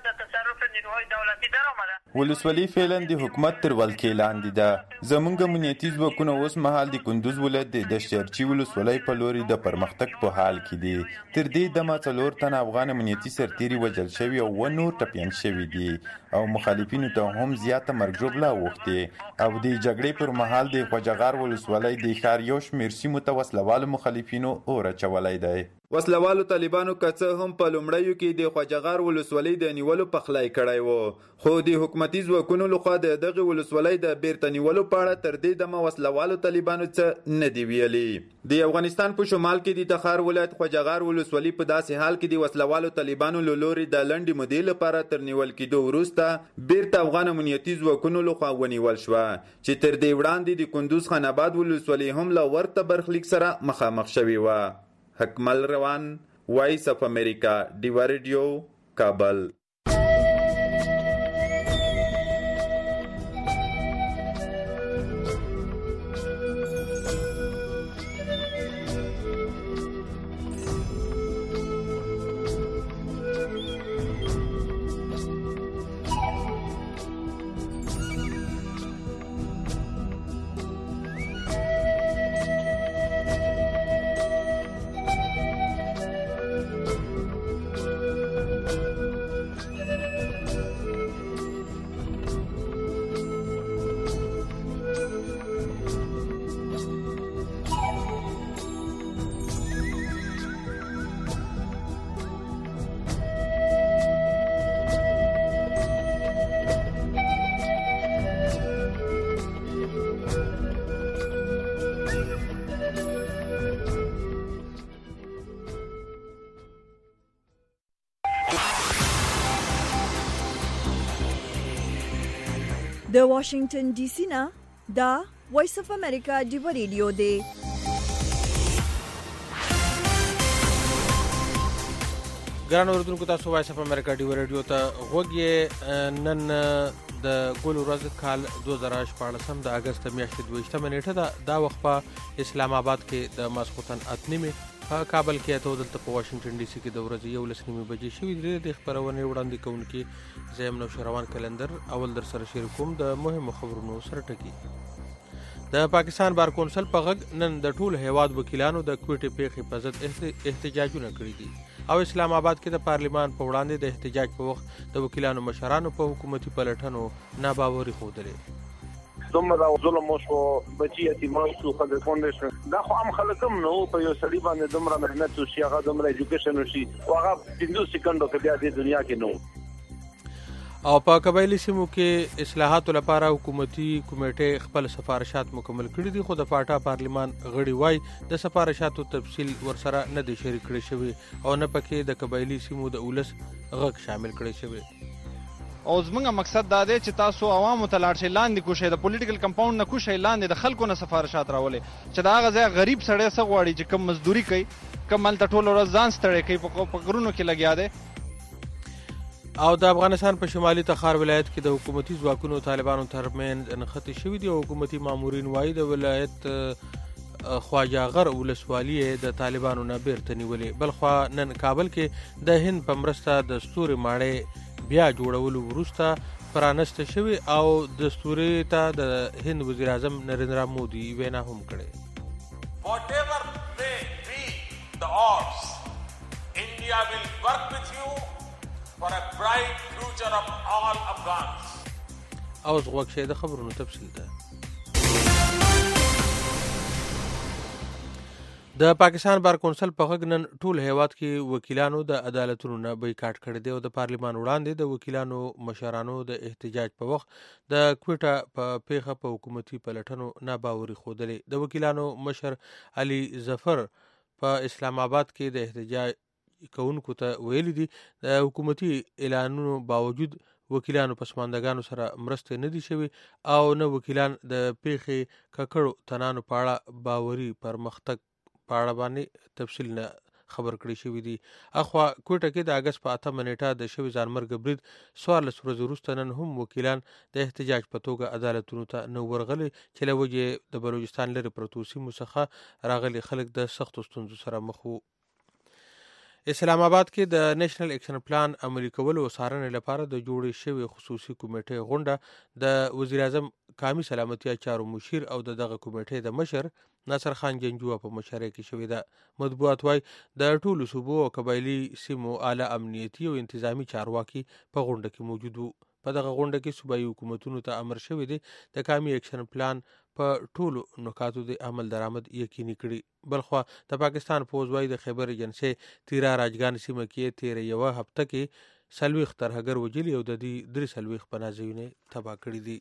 ولسوالي فعلا د حکومت تر ولکې لاندې ده. زموږ امنیتي ځواکونه اوس مهال د کندوز ولایت د دشتچرچي ولسوالۍ په لوري د پرمختګ په حال کې دي. تر دې دمه څلور تنه افغان امنیتي سرتیري وژل شوي او اووه نور ټپیان شوي دي او مخالفینو ته هم زیاته مرګ ژوبله اوښتې او د جګړې پر مهال د خواجه غر ولسوالۍ د ښار یو شمېر سیمو ته وسلوالو مخالفینو اور اچولی دی. وسلوالو طالبانو که څه هم په لومړیو کې د خواجه غر ولسوالۍ د نیولو پخلی کړی و خو د حکومتي ځواکونو لخوا د دغې ولسوالۍ د بیرته نیولو په اړه تر دې دمه وسلوالو طالبانو څه نه دي ویلي. د افغانستان په شمال کې د تخار ولایت خواجه غر ولسوالي په داسې حال کې د وسلوالو طالبانو له لوري د لنډې مودې لپاره تر نیول کېدو وروسته بیرته افغان امنیتي ځواکونو لخوا ونیول شوه چې تر دې وړاندې د کندوز خان آباد ولسوالي هم له ورته برخلیک سره مخامخ شوې وه. حکمل روان، وایس اف امریکا، ډیوا ریډیو، کابل. د واشنگټن ډي سي نه دا وایس اف امریکا ډیو ریډیو دی. ګران اوردونکو تاسو وایس اف امریکا ډیو ریډیو ته غوږی. نن د ګل ورځ کال دوه زره شپاړسم د اگست میاشتې دویشتمه نیټه ده. دا وخت په اسلام آباد کې د ماسخوتن اتنیمه، په کابل کې اته دلته په واشنگټن ډي سي کې د ورځې یو لس نیمې بجې شوې دي. د خبرونه وړاندې کوونکي زیم نو شروان کلندر اول در سره شریکوم د مهمو خبرونو سره ټکی. د پاکستان بار کونسل په غږ نن د ټول هیواد وکیلانو د کوټې پیښې په ضد احتجاجونه کړي دي او اسلام آباد کې د پارلیمان په وړاندې د احتجاج په وخت د وکیلانو مشرانو په حکومتي پلټنو ناباوري ښودلې. دومره ظلم وشو، بچي یتیمان شو، خلک فاونډیشن دا خو عام خلک هم نو په یو سړي باندې دومره مهنت وشي، هغه دومره ایجوکیشن وشي، هغه پنځه سکندو کې بیا د دنیا کې نو. او په قبایلی سیمو کې اصلاحاتو لپاره حکومتي کمیټې خپل سفارشات مکمل کړي دي، خو د پاټا پارلیمان غړي وای د سفارشاتو تفصیل ورسره نه دی شریک کړی شوی او نه پکې د قبایلی سیمو د اولس غږ شامل کړی شوی. او زموږ مقصد دا دی چې تاسو عوامو ته لاړ شئ، لاندې کوشئ، د پولیټیکل کمپاوند نه کوشئ، لاندې د خلکو نه سفارشات راولئ چې د هغه ځای غریب سړی څه غواړي چې کم مزدوري کوي، کم هلته ټوله ورځ ځان ستړی کوي، په غرونو کې لګیا دی. او د افغانستان په شمالي تخار ولایت کې د حکومتي ځواکونو طالبانو ترمنځ نښتې شوې دي او حکومتي مامورین وایي د ولایت خواجه غر ولسوالي د طالبانو نه بیرته نیولې. بلخوا نن کابل کې د هند په مرسته د ستوري ماڼۍ بیا جوړولو وروسته پرانسته شوې او د ستوري ته د هند وزیر اعظم نریندرا مودي وینا هم کړې. Whatever may be the odds, India will work with you for a bright future of all Afghans. اوس غوږ شئ د خبرونو تفصیل ته. د پاکستان بار کونسل په غږ نن ټول هیواد کې وکیلانو د عدالتونو نه بایکاټ کړی دی او د پارلیمان وړاندې د وکیلانو مشرانو د احتجاج په وخت د کوټه په پیښه په حکومتي پلټنو ناباوري ښودلې. د وکیلانو مشر علي ظفر په اسلام آباد کې د احتجاج کوونکو ته ویلي دي د حکومتي اعلانونو باوجود وکیلانو پسماندګانو سره مرسته نه دي شوي او نه وکیلان د پیښې ککړو تنانو په اړه باوري پرمختګ په اړه باندې تفصیل نه خبر کړی شوی دی. اخوا کوټه کې د اگست په اتمه نیټه د شوی ځانمرګ برید څوارلس ورځې وروسته نن هم وکیلان د احتجاج په توګه عدالتونو ته نه ورغلي چې له وجې د بلوچستان لرې پرتو سیمو څخه راغلي خلک د سختو ستونزو سره مخ وو. اسلام آباد کې د نېشنل اکشن پلان عملي کولو او څارنې لپاره د جوړې شوې خصوصي کمیټې غونډه د وزیر اعظم قومي سلامتیا چارو مشیر او د دغه کمیټې د مشر ناصر خان جنجوه په مشرۍ کې شوې ده. مطبوعات وايي د ټولو صوبو او قبایلی سیمو اعلی امنیتي او انتظامی چارواکي په غونډه کې موجود وو. په دغه غونډه کې صوبایي حکومتونو ته امر شوی دی د قومي اکشن پلان په ټولو نکاتو د عمل درآمد یقیني کړي. بلخوا د پاکستان پوځ وايي د خیبر ایجنسۍ تیرا راجګان سیمه کې تیر یوه هفته کې سلويخ ترهګر وجلي او د دې درې سلويخ پناهځایونه تباه کړي دي.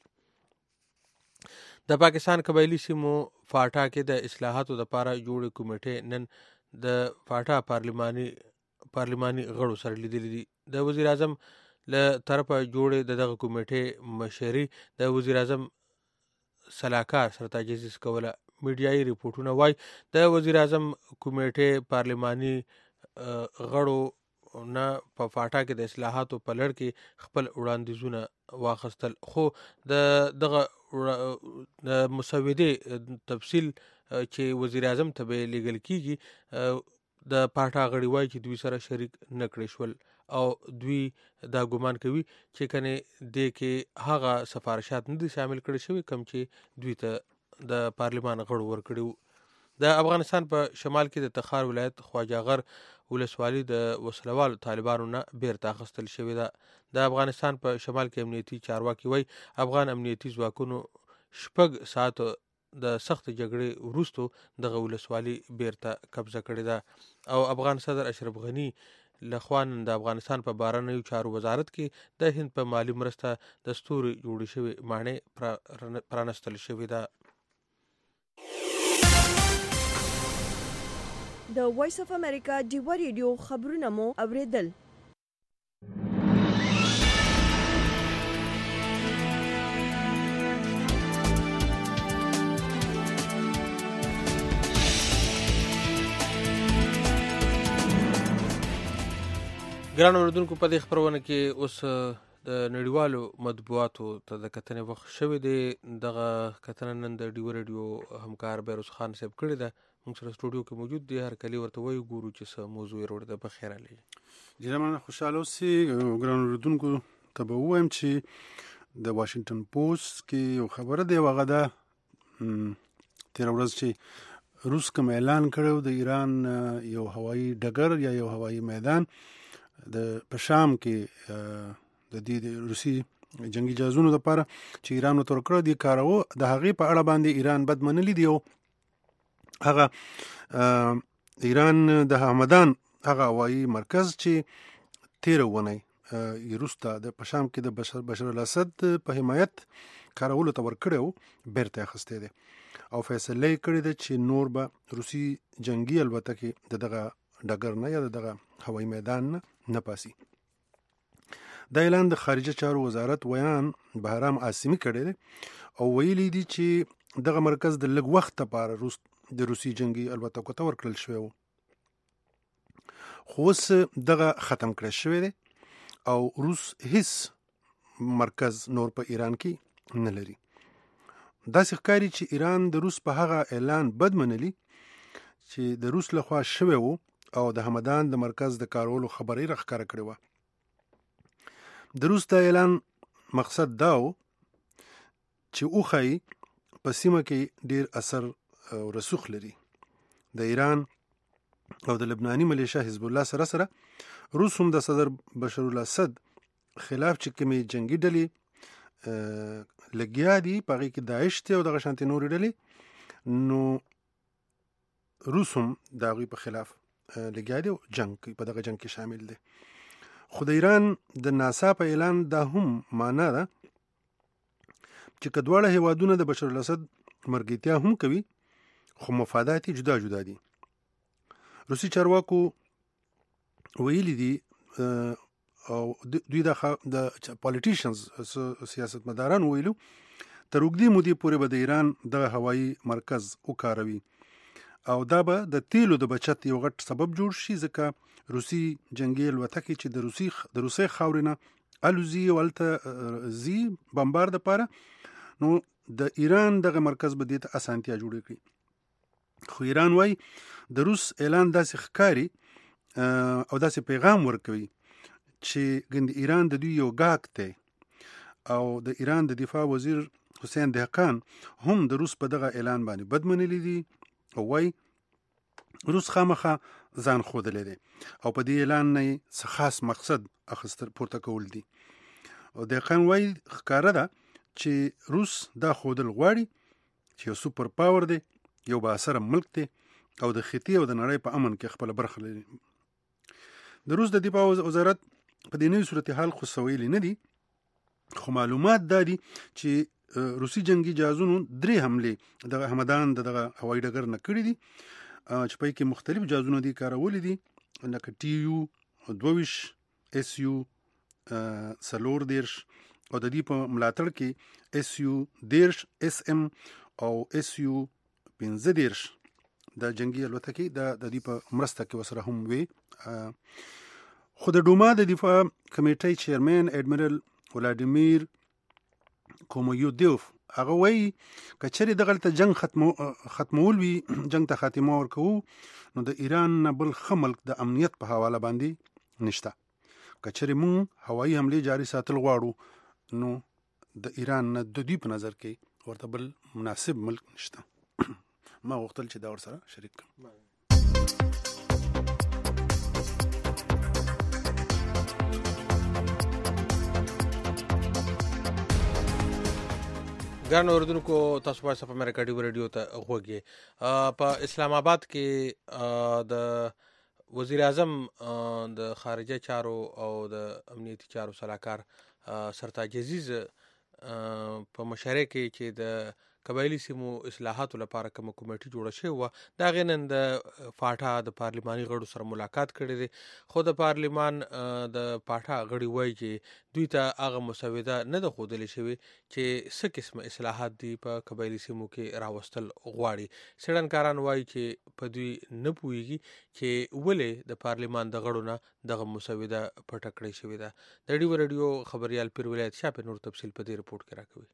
د پاکستان قبایلی سیمو فاټا کې د اصلاحاتو لپاره جوړې کمیټې نن د فاټا پارلیماني پارلیماني غړو سره لیدلې دي. د وزیر اعظم له طرفه جوړې د دغه کمیټې مشري د وزیر اعظم سلاکار سره تجهیز کوله. میډیایي ریپورتونه وایي د وزیر اعظم کمیټې پارلیماني غړو نه په فاټا کې د اصلاحاتو په لړ کې خپل وړاندیزونه واخیستل، خو د دغه د مسودې تفصیل چې وزیر اعظم ته به لیږل کیږي د پاټا غړي وایي چې دوی سره شریک نه کړی شول او دوی دا ګمان کوي چې کنه دې کې هغه سفارشات نه دي شامل کړي شوی کوم چې دوی ته د پارلیمان غړو ورکړي وو. د افغانستان په شمال کې د تخار ولایت خواجه غر ولسوالي د وسلوالو طالبانو نه بیرته اخیستل شوې ده. د افغانستان په شمال کې امنیتي چارواکي وایي افغان امنیتي ځواکونو شپږ ساعت د سخت جګړې وروسته دغه ولسوالي بیرته قبضه کړې ده او افغان صدر اشرف غني لخوا نن د افغانستان په بهرنیو چارو وزارت کې د هند په مالی مرسته د ستوري جوړې شوې ماڼۍ پرانستل شوې ده. د وایس اف امریکا ډیو ریډیو خبرونه مو اوریدل. ګران اوریدونکو په دې خبرونه کې اوس د نړیوالو مطبوعاتو ته د کتنې وخت شوی دی. دغه کتنه نن د ډیو ریډیو همکار بیروز خان صاحب کړې ده. موږ سره سټوډیو کې موجود دی. هر کلی ورته وایو ګورو چې څه موضوع یې وروړه ده. بخیر علي جناب خوشاله اوسئ. ګران اوریدونکو ته به ووایم چې د واشنگټن پوسټ کې یو خبره دی، هغه ده تېره ورځ چې روس کوم اعلان کړی د ایران یو هوایي ډګر یا یو هوایي میدان د په شام کې د دې د روسي جنگي جهازونو لپاره چې ایران ورته ورکړی دی کاروه، د هغې په اړه باندې ایران بد منلی دی. او هغه ایران د همدان هغه هوایي مرکز چې تېره اونۍ وروسته د په شام کې د بشر بشر الاسد په حمایت کارولو ته ورکړی و، بیرته یې اخیستی دی او فیصله یې کړې ده چې نور به روسي جنگي الوتکې د دغه ډګر نه یا د دغه هوایي میدان نه نه پاسي. دا اعلان د خارجه چارو وزارت ویان بهرام عاصمي کړی دی او ویلي دي چې دغه مرکز د لږ وخت لپاره روس د روسي جنگي الوتکو ته ورکړل شوی و، خو اوس دغه ختم کړی شوی دی او روس هیڅ مرکز نور په ایران کې نه لري. داسې ښکاري چې ایران د روس په هغه اعلان بد منلی چې د روس لخوا شوی و او د همدان د مرکز د کارولو خبرې راښکاره کړې وه. د روس د اعلان مقصد دا و چې وښایي په سیمه کې ډیر اثر او رسوخ لري. د ایران او د لبناني ملیشیا حزب الله سره سره روس هم د صدر بشر الاسد خلاف چې کومې جنگي ډلې لګیا دي په هغې کې داعش دی او دغه شانتې نورې ډلې، نو روس هم د هغوی په خلاف لګیا دی او جنگ کوي، په دغه جنگ کې شامل دی. خو د ایران د ناسا په اعلان دا هم معنا ده چې که دواړه هیوادونه د بشر الاسد مرګتیا هم کوي خو مفادات جدا جدا دي. روسي چارواکو ویلي دي او دوی د پالیټیشنز سیاستمداران ویلو تر اوږدې مودې پورې به د ایران دغه هوایي مرکز وکاروي او دا به د تیلو د بچت یو غټ سبب جوړ شي، ځکه روسي جنگي الوتکې چې د روسي د روسي خاورې نه الوزي او هلته ځي بمبار دپاره، نو د ایران دغه مرکز به دې ته اسانتیا جوړه کړي. خو ایران وایي د روس اعلان داسې ښکاري او داسې پیغام ورکوي چې ګند ایران د دوی یو ګاک دی او د ایران د دفاع وزیر حسین دهقان هم د روس په دغه اعلان باندې بد منلی دي او وایي روس خامخا ځان ښودلی دی او په دې اعلان نه یې څه خاص مقصد اخیستل پورته کول دي. او دهقان وایي ښکاره ده چې روس دا ښودل غواړي چې یو سوپر پاور دی، یو با اثره ملک دی او د خطې او د نړۍ په امن کې خپله برخه لري. د روس د دفاع وزارت په دې نوي صورتحال خو څه ویلي نه دي، خو معلومات دا دي چې روسي جنگي جهازونو درې حملې دغه همدان د دغه هوایي ډګر نه کړي دي چې په کې مختلف جهازونه دي کارولي دي، لکه ټي یو دوه ویشت، اس یو څلور دېرش او د دې په ملاتړ کې اس یو دېرش، اس ام او اس یو پنځه دېرش د جنگي الوتکې د دې په مرسته کې ورسره هم وي. خو د ډوما د دفاع کمیټۍ چیرمن اډمیرل ولادیمیر کومویودوف هغه وایي که چېرې دغلته جنگ ختمو ختمول وي، جنگ ته خاتمه ورکوو، نو د ایران نه بل ښه ملک د امنیت په حواله باندې نشته. که چېرې مونږ هوایي حملې جاري ساتل غواړو نو د ایران نه د دوی په نظر کې ورته بل مناسب ملک نشته. ما غوښتل چې دا ورسره شریک کړم. ګران اوریدونکو تاسو وایس اف امریکا ډیو ریډیو ته غوږی. په اسلام آباد کې د وزیر اعظم د خارجه چارو او د امنیتي چارو سلاکار سرتاج عزیز په مشاعره کې چې د قبایلی سیمو اصلاحاتو لپاره کوم کمیټه جوړه شوې وه د هغې نن د فاټا د پارلماني غړو سره ملاقات کړی دی خو د پارلمان د فاټا غړي وایي چې دوی ته هغه مسوده نه ده ښودلې شوې چې څه قسمه اصلاحات دي په قبایلي سیمو کې راوستل غواړي. څېړنکاران وایي چې په دوی نه پوهېږي چې ولې د پارلمان د غړو نه دغه مسوده پټه کړې شوې ده. د ډیو رادیو خبریال پیر ولایت شاه په نور تفصیل په دې رپورټ کې راکوي.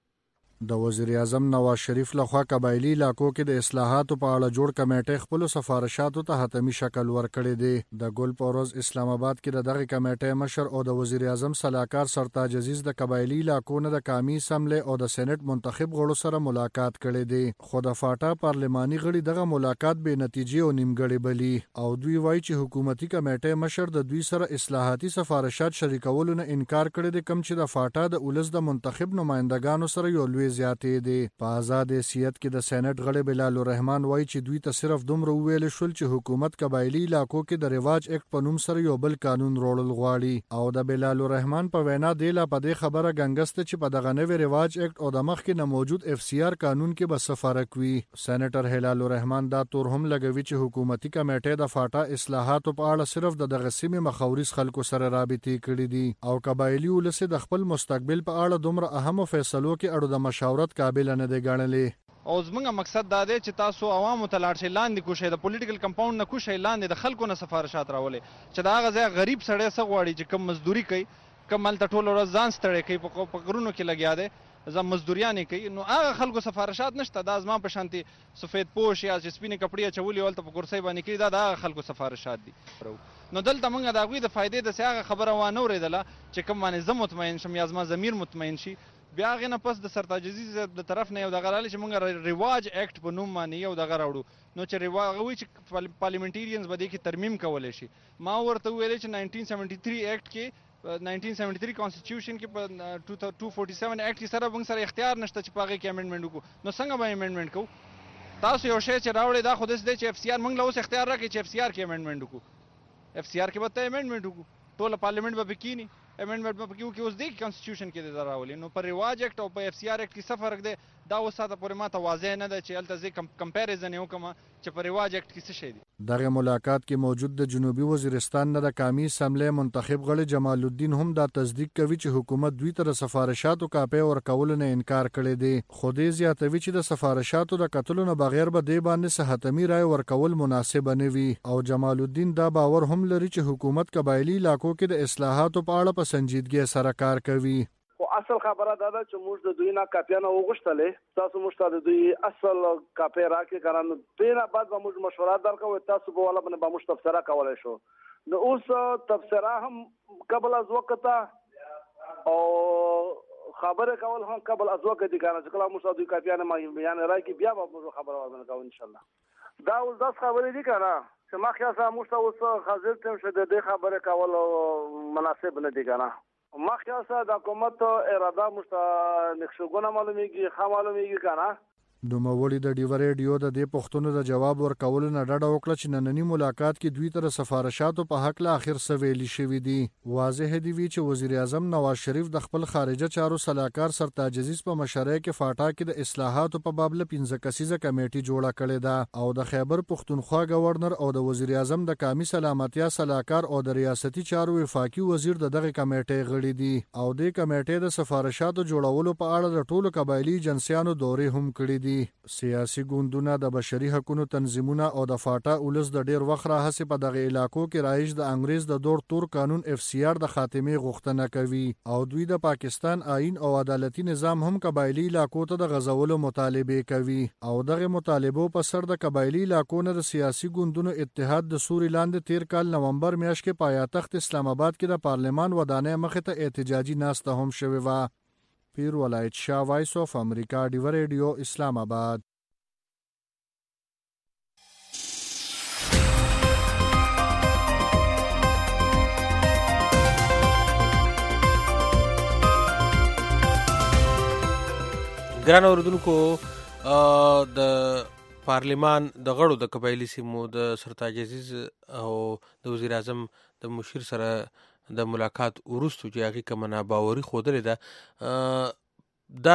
د وزیر اعظم نواز شریف لخوا قبایلی علاقو کې د اصلاحاتو په اړه جوړ کمیټې خپل سفارشاتو ته حتمی شکل ورکړی دی. د ګل پروز اسلام آباد کې د دغه کمیټې مشر او د وزیر اعظم صلاحکار سرتاج عزیز د قبایلی علاقو نه د قومي اسمبلی او د سېنات منتخب غړو سره ملاقات کړی دی. خو د فاټا پارلماني غړي دغه ملاقات بې نتیجې او نیمګړی بلی او دوی وایي چې حکومتي کمیټې مشر د دوی سره اصلاحاتي سفارشات شریکولو نه انکار کړی دی کوم چې د فاټا د ولس د منتخب نمائندګانو سره یو لوی زیاتې دي. په آزاد سیادت کې د سېنات غړي بلال الرحمن وایي چې دوی ته صرف دومره وویل شول چې حکومت قبایلی علاقو کې د رواج اکټ په نوم سره یو بل قانون روړل غواړي او د بلال الرحمن په وینا دی لا په دې خبره ګنګسته چې په دغه نوې رواج اکټ او د مخکې نه موجود اف سی آر قانون کې به څه فرق وي. سېنیټر هلال الرحمن دا تور هم لګوي چې حکومتي کمیټې د فاټا اصلاحاتو په اړه صرف د دغه سیمې مخاوريز خلکو سره رابطې کړې دي او قبایلی ولس د خپل مستقبل په اړه دومره اهمو فیصلو کې اړو د مشاورت قابل نه دی ګڼلی. او زموږ مقصد دا دی چې تاسو عوامو ته لاړ شئ لاندې کوشئ د پولیټیکل کمپاوند نه کوشئ لاندې د خلکو نه سفارشات راولئ چې د هغه ځای غریب سړی څه غواړي چې کم مزدوري کوي کم هلته ټوله ورځ ځان ستړی کوي په غرونو کې لګیا دی زه مزدوریانې کوي نو هغه خلکو سفارشات نشته. دا زما په شانتي سفید پوش یا چې سپینې کپړې اچولي هلته په کرسۍ باندې کړي دا د هغه خلکو سفارشات دي. نو دلته موږ د هغوی د فایدې داسې هغه خبره وانه اورېدله چې کوم باندې زه مطمئن شم یا زما ضمیر مطمئن شي. بیا هغې نه پس د سرتاج عزیز د طرف نه یو دغه راغلی چې موږ رواج اکټ په نوم باندې یو دغه راوړو نو چې هغه وایي چې پارلیمنټیرینز به دې کې ترمیم کولی شي. ما ورته وویلی چې ناینټین سیونټي تھری اکټ کې ناینټین سیونټي تھری کانسټیټیوشن کې په ټو فورټي سیون اکټ کې سره موږ سره اختیار نشته چې په هغې کې امینډمنټ وکړو. نو څنګه به امینډمنټ کوو؟ تاسو یو شی چې راوړئ دا خو داسې دی چې اف سی آر موږ له اوس اختیار راکړئ چې اف سی آر کې امینډمنټ وکړو. اف سی آر کې به ته امینډمنټ وکړو ټوله پارلیمنټ به پکې کینی امینډمنټ به پکې وکړي. اوس دی کانسټیټیوشن کې دی راولي نو په رواج اکټ او په اف سی آر اکټ کې څه فرق دی دا اوس ساته پورې ماته واضح نه ده چې هلته زه کمپیریزن یې وکړم چې په رواج اکټ کې څه شی دی. دغه ملاقات کې موجود د جنوبي وزیرستان نه د قومي اسمبلی منتخب غړي جمال الدین هم دا تصدیق کوي چې حکومت دوی ته د سفارشاتو کاپۍ ورکولو نه انکار کړی دی. خو دې زیاتوي چې د سفارشاتو د کتلو نه بغیر به دې باندې څه حتمي رای ورکول مناسبه نه وي او جمال الدین دا باور هم لري چې حکومت قبایلی علاقو کې د اصلاحاتو په اړه په سنجیدګۍ سره کار کوي. خو اصل خبره دا ده چې موږ د دوی نه کاپیانه وغوښتلې تاسو موږ ته د دوی اصل کاپی راکړئ که نه دې نه بعد به موږ مشوره درکوو تاسو به والا باندې به موږ تبصره کولی شو. نو اوس تبصره هم قبل از وقته او خبرې کول هم قبل از وقت دي که نه چې کله موږ ته دوی کاپیانه یعنې راکړي بیا به موږ خبره ورباندې کوو انشاءالله. دا اوس داسې خبرې دي که نه چې ما خیال سره موږ ته اوس حاضر ټیم چې د دې خبرې کول مناسب نه دي که نه. ما خیال سره د حکومت اراده موږ ته نقشګونه معلومیږي ښه معلومیږي که نه. نوموړي د ډیو ریډیو د دې پوښتنو د جواب ورکولو نه ډډه وکړه چې نننی ملاقات کې دوی ته د سفارشاتو په حق له اخر څه ویلي شوي دي. واضح دي وی چې وزیر اعظم نواز شریف د خپل خارجه چارو صلاحکار سرتاج عزیز په مشرۍ کې فاټا کې د اصلاحاتو په باب له پنځه کسیزه کمیټې جوړه کړې ده او د خیبر پښتونخوا گورنر او د وزیر اعظم د قومي سلامتیا صلاحکار او د ریاستي چارو وفاقي وزیر د دغه کمیټې غړي دي او د کمیټې د سفارشاتو جوړولو په اړه د ټولو قبایلی جنسیانو دورې هم کړې دي. سیاسي ګوندونه د بشري حقوقو تنظیمونه او د فاټا ولس د ډیر وخت راهسي په دغه علاقو کې رایج د انګریز د دور تور قانون اف سی آر د خاتمه غوښتنه کوي او دوی د پاکستان آئین او عدالتي نظام هم قبایلی علاقو ته د غزولو مطالبه کوي او دغه مطالبو په سر د قبایلی علاقو نه د سیاسي ګوندونو اتحاد د سوري لاندې تیر کال نومبر میاشت کې پایتخت اسلام آباد کې د پارلمان ودانۍ مخې ته احتجاجي ناسته هم شوې وه. پیر ولایت شاه وایس اف امریکا ډیو ریډیو اسلام آباد. ګران اوریدونکو د پارلمان د غړو د قبایلی سیمو د سرتاج عزیز او د وزیر اعظم د مشیر سره د ملاقات وروسته چې هغې کومه ناباوري ښودلې ده دا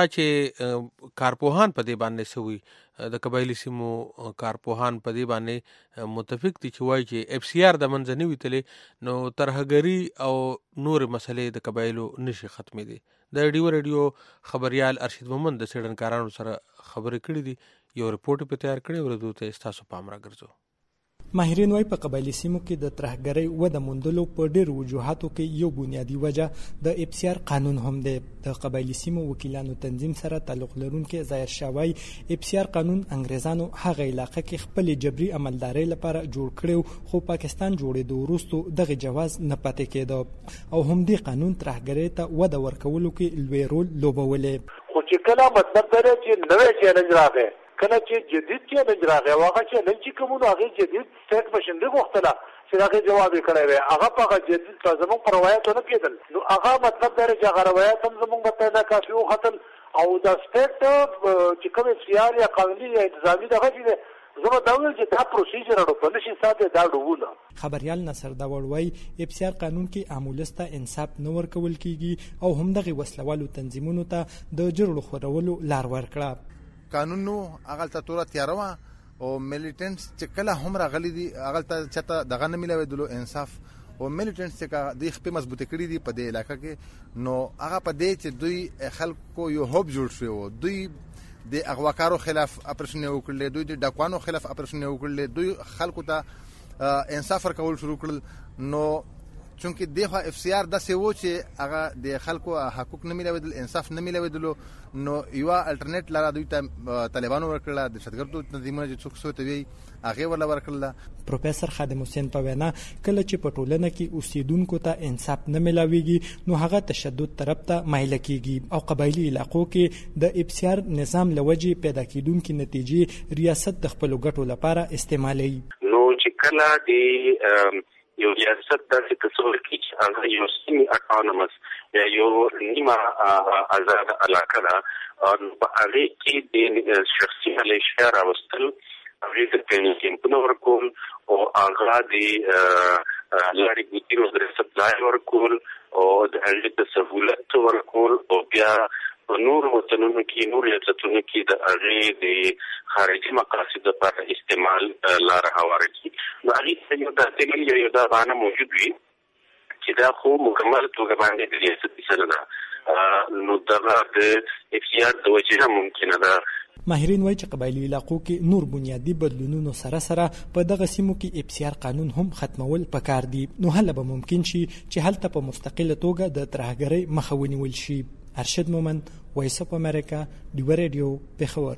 چې کارپوهان په دې باندې سوي د قبایلی سیمو کارپوهان په دې باندې متفق دي چې وایي چې اف سی آر د منځ نه ویتلې نو ترهګري او نور مسلې د قبایلو نشي ختمې دي. د ډیو ریډیو خبريال ارشد مومند د سیډنکارانو سره خبرې کړې دي، یو رپورټ په تیار کړی ورته ته تاسو پام راګرځو. ماهرین وايي په قبایلی سیمو کې د ترهګرۍ وده موندلو په ډېرو وجوهاتو کې یو بنیادی وجه د اف سی آر قانون هم دی. د قبایلی سیمو وکیلانو تنظیم سره تعلق لرونکي ظاهر شاه وايي اف سی آر قانون انګریزانو هغه علاقه کې خپل جبري عملداري لپاره جوړ کړو، خو پاکستان جوړېدو وروسته دغه جواز نه پاتې کېده او هم دې قانون ترهګرۍ ته وده ورکولو کې لوی رول لوبولې. خو چې کله مطلب دا چې نوې چیلنج راغی، کله چې جدید چیلنج راغی، هغه چیلنج چې کومو هغه جدید سټ مشندې غوښتله چې هغه جواب یې کړی وی، هغه په هغه جدید په زموږ په روایتو نه کېدل. نو هغه مطلب دا چې هغه روایت هم زموږ په نه کافي وختل او د سټیټ چې کوم سیار یا قانوني یا انتظامي دغه چې زما دا ویل چې دا پروسیجر اړو په نشي ساته دا ډوونه. خبريال نصر داوړ وايي اف سی آر قانون کې عامولسته انصاف نه ورکول کیږي او هم دغه وسلوالو تنظیمونو ته د جرړو خورولو لار ورکړه. قانون نو هغه ته تور تیاروا او میلیټنټس چې کله هم راغلي دي هغه ته چته دغه نه ملوي دلو انصاف او میلیټنټس چې د خپل مضبوطه کړی دي په دې علاقې کې، نو هغه په دې چې دوی خلکو یو هوب جوړ شو، دوی د اغواکارو خلاف اپریشن وکړل، دوی د ډاکوانو خلاف اپریشن وکړل، دوی خلکو ته انصاف ورکول شروع کړل. نو چونکه دغه اف سی آر د سیو چې هغه د خلکو حقوق نه ملوي دل، انصاف نه ملوي دل، نو یو الټرنیټ لاره دوی ته طالبانو ورکړه، د شتګردو تنظیمونو چې څوک سوته وی هغه ولا ورکړه. پروفیسور خادم حسین په وینا کله چې په ټولنه کې اوسیدونکو ته انصاف نه ملاويږي نو هغه تشدد طرف ته مایل کیږي او قبایلی علاقو کې د اف سی آر نظام لوجه پیدا کیدونکو نتیجې ریاست د خپل ګټو لپاره استعمالوي. نو چې کله د یو ریاست داسې تصور کی چې هغه یو سیمي اټانومس یا یو نیمه آزاد علاقه ده او په هغه کې د شخصي ملیشیا راوستل، هغه ته ټریننګ ورکول او هغه د لارې ګوتیرو د سپلای ورکول او د هغه د سہولت ورکول او بیا په نور وطنونو کې نور ریاستونو کې د هغه د خارجي مقاصد لپاره استعمال لاره هواره کی. نو هغه یو د تګل یو د باندې موجود وي چې دا خو مکمل توګه باندې د ریاست سره ده، نو دا د اف سی آر د وجهه ممکنه ده. ماهرین وایي چې قبایلی علاقو کې نور بنیادی بدلونونو سره سره په دغه سیمو کې اف سی آر قانون هم ختمول پکار دي، نو هله به ممکن شي چې هلته په مستقله توګه د ترهګرۍ مخه ونیول شي. ارشد مومند، وایس اف امریکا، ډیو ریډیو، پېښور.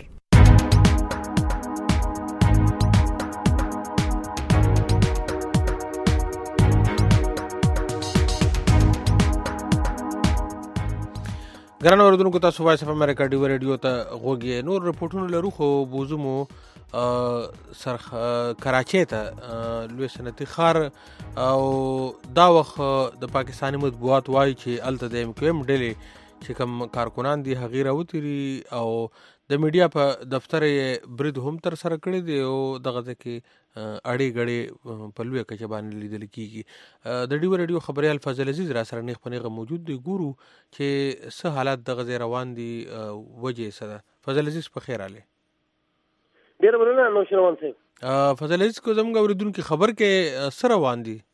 ګران اوریدونکو تاسو وایس اف امریکا ډیو ریډیو ته غوږی. نور رپورټونه لرو خو بوزمو سر کراچۍ ته لوی صنعتي ښار او دا وخت د پاکستاني مطبوعات وایي چې الته د ایم کیو ایم ډلې چې کوم کارکونان دي هغې راوتري او د میډیا په دفتر یې برید هم تر سره کړی دی او دغه ځای کې اړې ګړې په لویه کچه باندې لیدل کېږي. د ډیو ریډیو خبریال فضل عزیز را سره نیغ په نیغه موجود دی، ګورو چې څه حالات دغه ځای روان دي، وجې څه ده. فضل عزیز په خیر راغلی. ډېره مننه نوشروان صاحب. فضل عزیز کو زموږ اورېدونکي خبر کې څه روان دي؟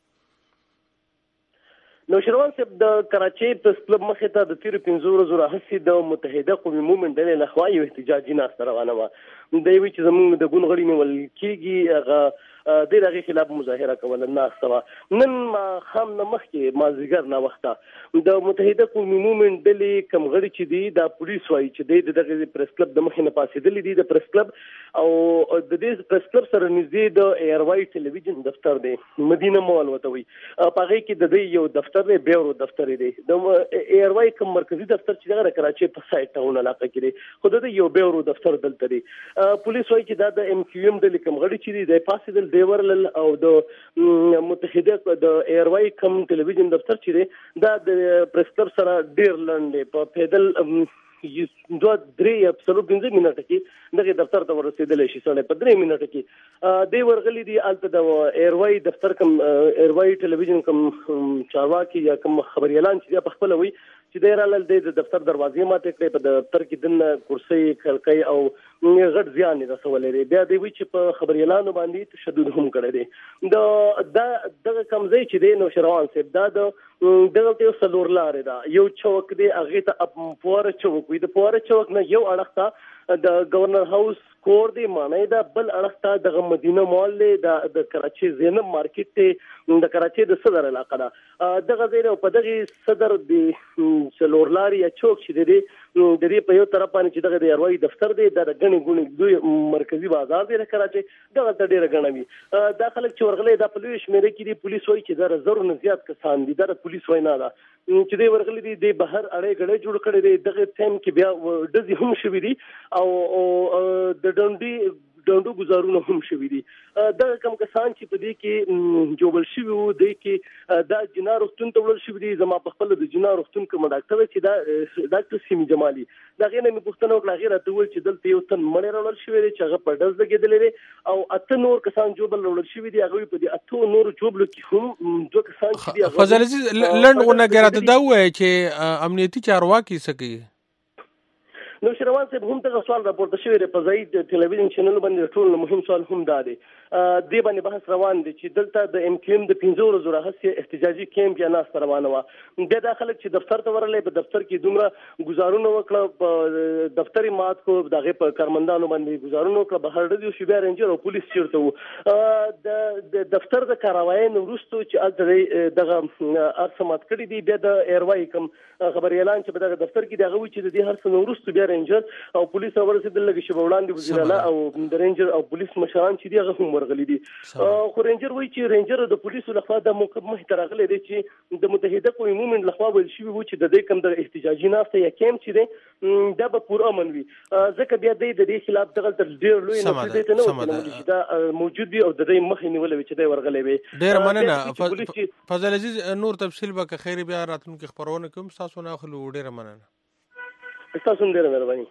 نوشروان صاحب د کراچۍ پریس کلب مخې ته د تیرو پنځو ورځو راهیسې د متحده قومي مومنټ ډلې لخوا یو احتجاجي ناسته روانه وه. دی وایي چې زموږ د ګوند غړي نیول کېږي، هغه د هغې خلاف مظاهره کوله ناسته وه. نن ماښام نه مخکې مازدیګر ناوخته د متحده قومي مومنټ ډلې کوم غړي چې دي دا پولیس وایي چې دی د دغه پریس کلب د مخې نه پاڅېدلي دي. د پریس کلب او د دې پریس کلب سره نږدې د ایر وای ټلویزیون دفتر دی، مدینه مال ورته وایي، په هغې کې د دې یو دفتر دی، بیورو دفتر دی. د ایر وای کوم مرکزي دفتر چې دغه د کراچۍ په سایډ ټاون علاقه کې دی، خو د دې یو بیورو دفتر دلته دی. پولیس وایي چې دا د ایم کیو ایم ډلې کوم غړي چې دي دی پاڅېدل، دی ورلل او د متحده د ایر وای کوم ټلویزیون دفتر چې دی دا د پریس کلب سره ډېر لنډ دی، په پیدل دوه درې یا څلور پنځه منټه کې دغه دفتر ته ورسېدلی شي سړی په درې منټه کې. دی ورغلي دي هلته د ایر وای دفتر کوم ایر وای ټلویزیون کوم چارواکي یا کوم خبریالان چې دی په خپله وایي چې د رالل د دفتر دروازې ماته کړې په دفتر کې دنه کرسي خلقي او غټ زیان رسولې دی. بیا دی وی چې په خبري اعلان باندې تشدد هم کړی دی. دا د دغه کمزې چې دی نو شروان صاحب دا د دغه یو څلور لارې ده. یو چوک دی هغه ته پوره چوک وي، د پوره چوک نه یو اړخ ته د گورنر هاوس کور دی معنی دا، بل اړخ ته د مدینه مال دی، د کراچي زینب مارکیټ دی، د کراچي د صدر علاقه ده. دغه ځای په دغه صدر دی څلور لارې یا چوک چې دی د دې په یو طرف باندې چې دغه د اروایي دفتر دی د غني غوني دوی مرکزی بازار دی د کراچي، دغه ته ډیره غنوي. دا خلک چې ورغلي د پولیس شمیره کې دی پولیس وایي چې دا زرو نه زیات کسان دي، دا پولیس وینا ده چې دی ورغلي دي د بهر اړې غړې جوړ کړي دي. دغه ټیم کې بیا ډزې هم شوې دي او د ډنډي ډنډو گزارونه هم شوي دي. دا کوم کسان چې په دې کې جوړل شوي وو د کې دا جنا روغتون ته وړل شوي دي. زما په خپل د جنا روغتون کوم ډاکټر چې دا ډاکټر سیمي جمالي دا غینه مې پوښتنه وکړه، غیر ته ویل چې دلته یو تن مړ راول شوی دی چې هغه په ډز لګیدل دي او اته نور کسان جوړل وړل شوي دي. هغه په دې اته نور جوړل کې هم دوه کسان چې دي. فضل عزیز لند غونه ګرته دا وایي چې امنیتي چارواکي سکی نو شروان صاحب هم دغه سوال راپورته شوی دی په ځای د ټلویزیون چینل باندې. ټول مهم سوال هم دا دی دې باندې بحث روان دی چې دلته د ام کیو ام د پنځه ورځو راهیسې احتجاجي کیمپ یا ناست روانه وه. بیا دا خلک چې دفتر ته ورغلي په دفتر کې دومره گزارونه وکړه، په دفتر یې مات کو، د هغې په کارمندانو باندې گزارونه وکړه، بهر ډزې وشي، بیا رینجر او پولیس چېرته وو. د دفتر د کاروایۍ نه وروستو چې هلته دغه هر څه مات کړي دي، بیا د ایروایي کوم خبر اعلان چې په دغه دفتر کې د هغه وایي چې د دې هر څه نه وروستو بیا رینجر او پولیس ورسېدل. لږ شېبه وړاندې وزیر اعلی او د رینجر او پولیس مشران چې دي هغه هم ورغلي دي. خو رینجر وایي چې رینجر د پولیسو لخوا د موقف مخې ته راغلی دی چې د متحده قومي مومنټ لخوا ویل شوي وو چې د دې کوم د احتجاجي ناسته یا کیمپ چې دی دا به پوره امن وي. ځکه بیا دی د دې خلاف دغلته ډېر لوی نفوذ دی ته نه و چې دا موجود وي او د دې مخې نیولی وي چې دی ورغلی وي. ډېره مننه فضل عزیز. نور تفصیل به که خیر بیا راتلونکي خپرونه کوم ستاسو نه اخلو. ډېره مننه. ستاسو هم ډېره مهرباني.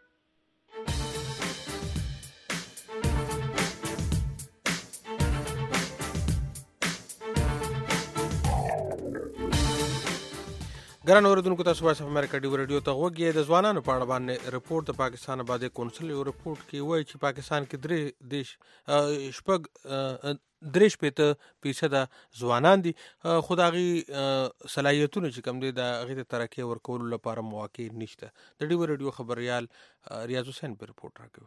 ګران اوریدونکو تاسو وایس اف امریکا ډیو رادیو ته غوږی. د ځوانانو په اړه باندې رپورټ د پاکستان آبادی کونسل یو رپورټ کې وایي چې پاکستان کې درې دیش شپږ درې شپېته فیصده ځوانان دي، خو د هغې صلاحیتونه چې کوم دي د هغې ته ترقۍ ورکولو لپاره مواقع نشته. د ډیو رادیو خبریال ریاض حسین په رپورټ راکوي.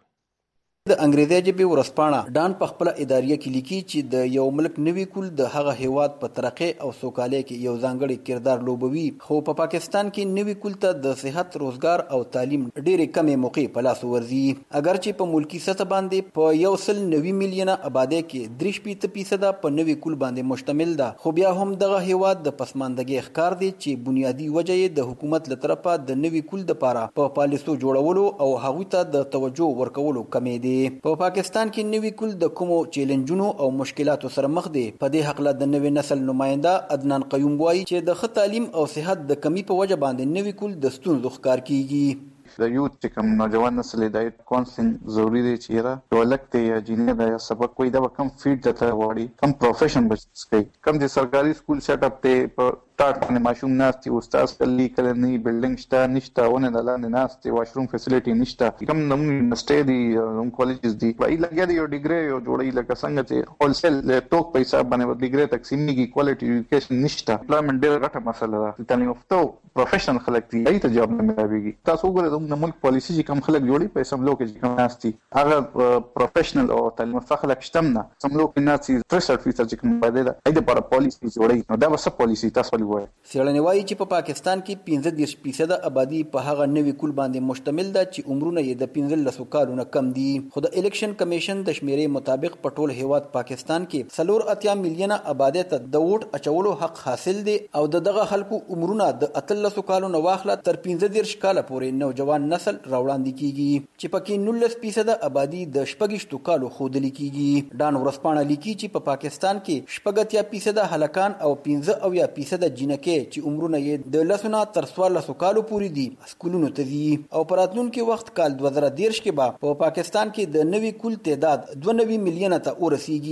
د انګریزي ژبې ورځپاڼه ډان په خپل اداریه کې لیکي چې د یو ملک نوي کول د هغه هیواد په ترقۍ او سوکالۍ کې یو ځانګړی کردار لوبوي. خو په پاکستان کې نوي کول ته د صحت، روزګار او تعلیم ډېرې کمې موقع په لاس ورځي. اگر چې په ملکی سطح باندې په یو سل نوي میلیونه آبادی کې درې شپېته فیصده په نوي کول باندې مشتمل ده، خو بیا هم دغه هیواد د پسماندګۍ ښکار دی چې بنیادی وجه یې د حکومت له طرفه د نوي کول دپاره په پالیسو جوړولو او هغوی ته د توجه ورکولو کمې دی. په پاکستان کې نوي کول د کومو چیلنجونو او مشکلاتو سره مخ دی. په دې حق له د نوي نسل نماینده عدنان قیوم وایي چې د ښه تعلیم او صحت د کمی په وجه باندې نوي کول د ستونزو ښکار کیږي. د یوت چې کوم نوجوان نسل دی کانسټنټ ضروری دی چې را ټولک ته یا جینیر یا سبق کوئی دا کم فیډ ته وړي، کم پروفیشن بچ کوي، کم د سرکاري سکول سیټ اپ ته په ټاټ باندې ماشوم ناشتي استاد کلی کله نه بلډینګ شته نشته ونه د لاندې ناشتي واشروم فیسیلیټي نشته، کم نوم یونیورسيټي دی نوم کالجز دی وای لګیا دی یو ډیګری یو جوړی لکه څنګه چې هول سیل ټوک پیسې باندې ډیګری تقسیمېږي، کوالټي ایجوکیشن نشته، امپلویمنت ډېر غټه مسله ده. تعلیم یافته پروفیشنل خلک دی ای ته جاب نه ملایږي. تاسو وګورئ د ملک پالیسي چې کوم خلک جوړي په سملو کې چې کوم ناشتي هغه پروفیشنل او تعلیم یافته خلک شتم نه سملو کې ناشتي تریسر فیصد چې کوم باندې ده ای د لپاره پالیسي جوړي نو دا وسه پالیسي تاسو ولوي. څېړنې وایي چې په پاکستان کې پنځه دېرش فیصده آبادي په هغه نوي کول باندې مشتمل ده چې عمرونه یې د پنځلسو کالو نه کم دي. خو د الیکشن کمیشن د شمیرې مطابق په ټول هیواد پاکستان کې څلور اتیا میلیونه آبادي ته د ووټ اچولو حق حاصل دی او د دغه خلکو عمرونه د اتلسو کالو نه واخله تر پنځه دېرش کاله پورې نوجوان نسل راوړاندې کیږي چې پکې نولس فیصده آبادي د شپږشتو کالو ښودل کیږي. ډان ورځپاڼه لیکي چې په پاکستان کې شپږ اتیا فیصده هلکان او پنځه اویا فیصده جینکې چې عمرونه یې د لسونه تر څوارلسو کالو پورې دي سکولونو ته ځي او په راتلونکي وخت کال دوه زره دېرش کې به په پاکستان کې د نوي کول تعداد دوه نوي میلیونه ته ورسیږي.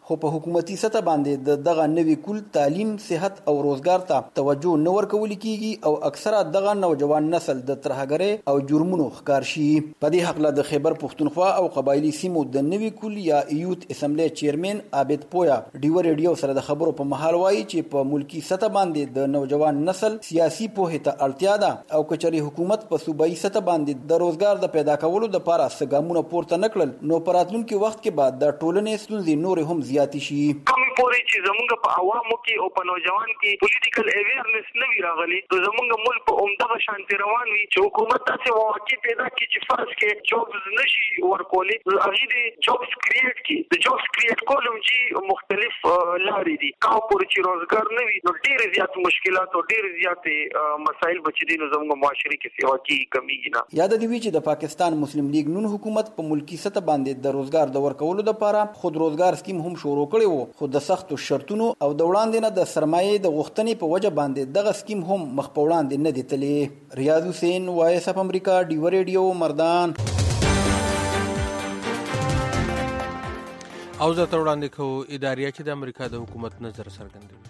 خو په حکومتي سطح باندې د دغه نوي کول تعلیم، صحت او روزګار ته توجه نه ورکول کیږي او اکثره دغه نوجوان نسل د ترهګرۍ او جرمونو ښکار شي. په دې حق له د خیبر پښتونخوا او قبایلی سیمو د نوي کول یا یوت اسمبلی چیرمن عابد پویا ډیو ریډیو سره د خبرو په مهال وایي چې په ملکی سطح باندې د نوجوان نسل سیاسي پوهې ته اړتیا ده او کچري حکومت په صوبایي سطح باندې د روزګار د پیدا کولو لپاره څه پورته نکړل نو په راتلونکي وخت کې بعد د ټولنې ستونزې نورې هم زیاتې شي. کوم پورې چې زمونږ په عوامو کې او په نوجوان کې پولیټیکل اویرنس نه وي راغلی نو زمونږ ملک په عمدغه شانتي روان وي چې حکومت داسې مواقع پیدا کړي چې فرض کې جابز نشي ورکولی، هغې د جابز کریټ کړي. د جابز کریټ کول هم چې مختلف لارې دي. کوم پورې چې روزګار نه وي نو ډېرې زیات مشکلات او ډېرې زیاتې مسایل به چې دي نو زمونږ معاشرې کې سیوا کېږي کمیږي نه. یاد دې وي چې د پاکستان مسلم لیگ نون حکومت په ملکی سطح باندې د روزګار د ورکولو لپاره خود روزګار سکیم هم شروع کړی وو، خو د سختو شرطونو او د وړاندې نه د سرمایې د غوښتنې په وجه باندې دغه سکیم هم مخ په وړاندې نه دی تللی. ریاض حسین، وایس اف امریکا، ډیو ریډیو، مردان. او زه ته وړاندې کوو اداریه چې د امریکا د حکومت نظر څرګندوي.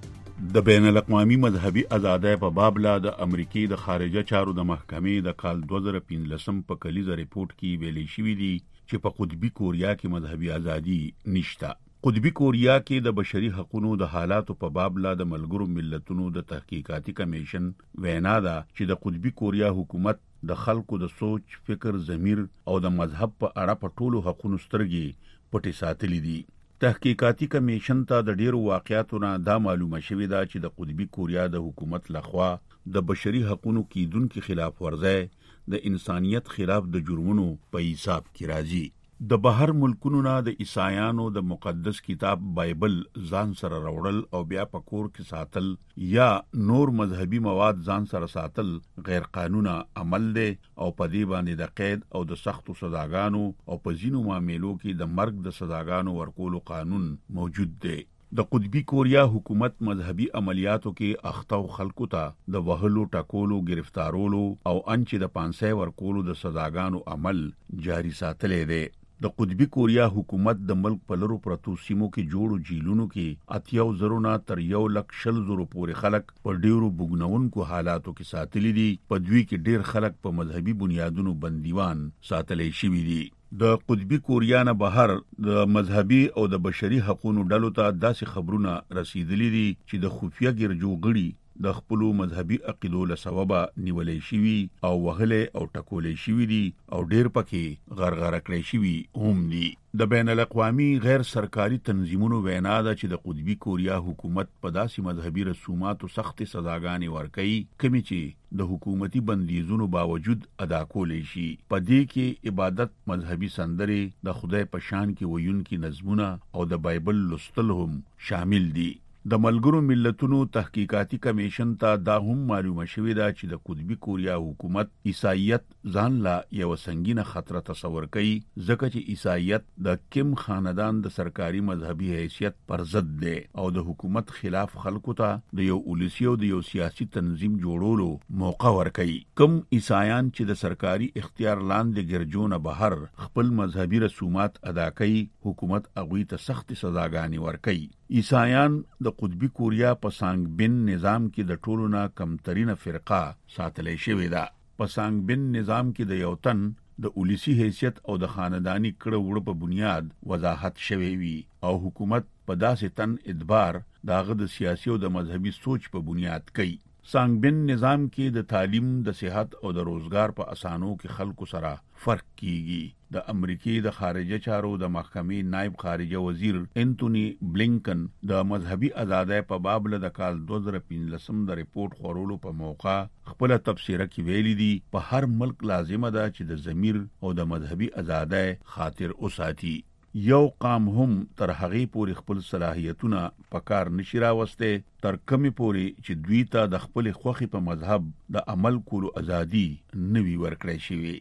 د بین الاقوامي مذهبي ازادۍ په باب لا د امریکای د خارجه چارو د محکمې د کال دوه زره پنځلسم په کلیزه ریپورت کې ویلي شوی دی چې په قطبي کوریا کې مذهبي ازادي نشته. قطبي کوریا کې د بشري حقوقو د حالاتو په باب لا د ملګرو ملتونو د تحقیقاتي کمیشن وینا ده چې د قطبي کوریا حکومت د خلکو د سوچ، فکر، ضمیر او د مذهب په اړه په ټولو حقوقو سترګې پټې ساتلې دي. تحقیقاتي کمیشن ته د ډیرو واقعیاتو نه دا معلومه شوې ده چې د قطبي کوریا د حکومت لخوا د بشري حقوقو کیدونکو خلاف ورزي د انسانیت خلاف د جرمونو په حساب کې راځي. د بهر ملکونو نه د عیسایانو د مقدس کتاب بایبل ځان سره راوړل او بیا په کور کې ساتل یا نور مذهبي مواد ځان سره ساتل غیر قانوني عمل دی او په دې باندې د قید او د سختو سزاګانو او په ځینو معاملو کې د مرګ د سزاګانو ورکولو قانون موجود دی. د قطبي کوریا حکومت مذهبي عملیاتو کې اخته خلکو ته د وهلو، ټکولو، گرفتارولو او انچ د پانسۍ ورکولو د سزاګانو عمل جاری ساتلې دی. د قطبي کوریا حکومت د ملک په لرو پرتو سیمو کې جوړو جیلونو کې اتیاو زرونه تر یو لک شل زرو پورې خلک په ډیرو بګنونکو حالاتو کې ساتلي دي. په دوی کې ډیر خلک په مذهبي بنیادونو بندیوان ساتلې شوي دي. د قطبي کوریا نه بهر د مذهبي او د بشري حقوقو ډلو ته داسې خبرونه رسیدلي دي چې د خفیه ګرجوغړي د خپل مذهبي عقیدو له سببه نیولې شوی او وهلې او ټکولې شوی دي او ډیر پکې غرغره کړې شوی هم دي. د بین الاقوامي غیر سرکاري تنظیمونو وینا ده چې د قطبي کوریا حکومت په داسې مذهبي رسوماتو سخت سزاګانې ورکوي کومې چې د حکومتي بندیزونو باوجود ادا کولې شي. په دې کې عبادت، مذهبي سندرې، د خدای په شان کې ویونکي نظمونه او د بایبل لوستل هم شامل دي. د ملګرو ملتونو تحقیقاتي کمیشن ته دا هم معلومه شوې ده چې د قطبي کوریا حکومت عیسایت ځان لا یو سنگینه خطر تصور کوي ځکه چې عیسایت د کیم خاندان د سرکاري مذهبي حیثیت پر ضد دی او د حکومت خلاف خلکو ته د یو اولسي او د یو سیاسي تنظیم جوړولو موقع ورکوي. کم عیسایان چې د سرکاري اختیار لاندې ګرځونه بهر خپل مذهبي رسومات ادا کوي، حکومت هغوی ته سخت سزاګانې ورکوي. عیسایان د قطبي کوریا په سانګبن نظام کې د ټولو نه کمترینه فرقه ساتلې شوې ده. په سانګبن نظام کې د یو تن د اولسي حیثیت او د خاندانی کړه وړه په بنیاد وضاحت شوی وي او حکومت په داسې تن ادبار داغه د سیاسي او د مذهبي سوچ په بنیاد کوي. سانګبن نظام کې د تعلیم، د صحت او د روزګار په اسانو کې خلکو سره فرق کیږي. د امریکای د خارجه چارو د محکمې نائب خارجه وزیر انټونی بلینکن د مذهبي ازادۍ په باب له د کال دوه زره پنځلسم د ریپورت خورولو په موقع خپل تفسیره کې ویلي دي په هر ملک لازمه ده چې د ضمیر او د مذهبي ازادۍ خاطر وساتي. یو قام هم تر هغې پورې خپل صلاحیتونه په کار نشي راوسته تر کومې پورې چې دوی ته د خپل خوښې په مذهب د عمل کولو ازادي نوي ورکړی شوی.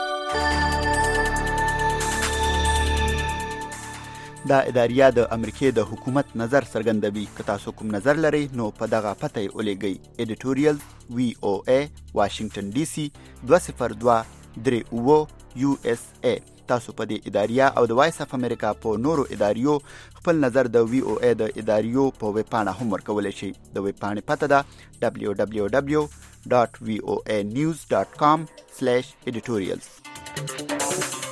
دا اداریه د امریکای د حکومت نظر څرګندوي. که تاسو کوم نظر لرئ نو په دغه پته یې ولېږئ. ایډیټوریال وی او ای واشنگټن ډي سي دوه صفر دوه درې اوه یو اس ای. تاسو په دې اداریه او د وایس اف امریکا په نورو اداریو خپل نظر د وی او ای د اداریو په ویب پاڼه هم ورکولی شي. د ویب پاڼې پته ده دبلیو دبلیو دبلیو ډاټ وی او ای نیوز ډاټ کام سلیش ایډیټوریلز.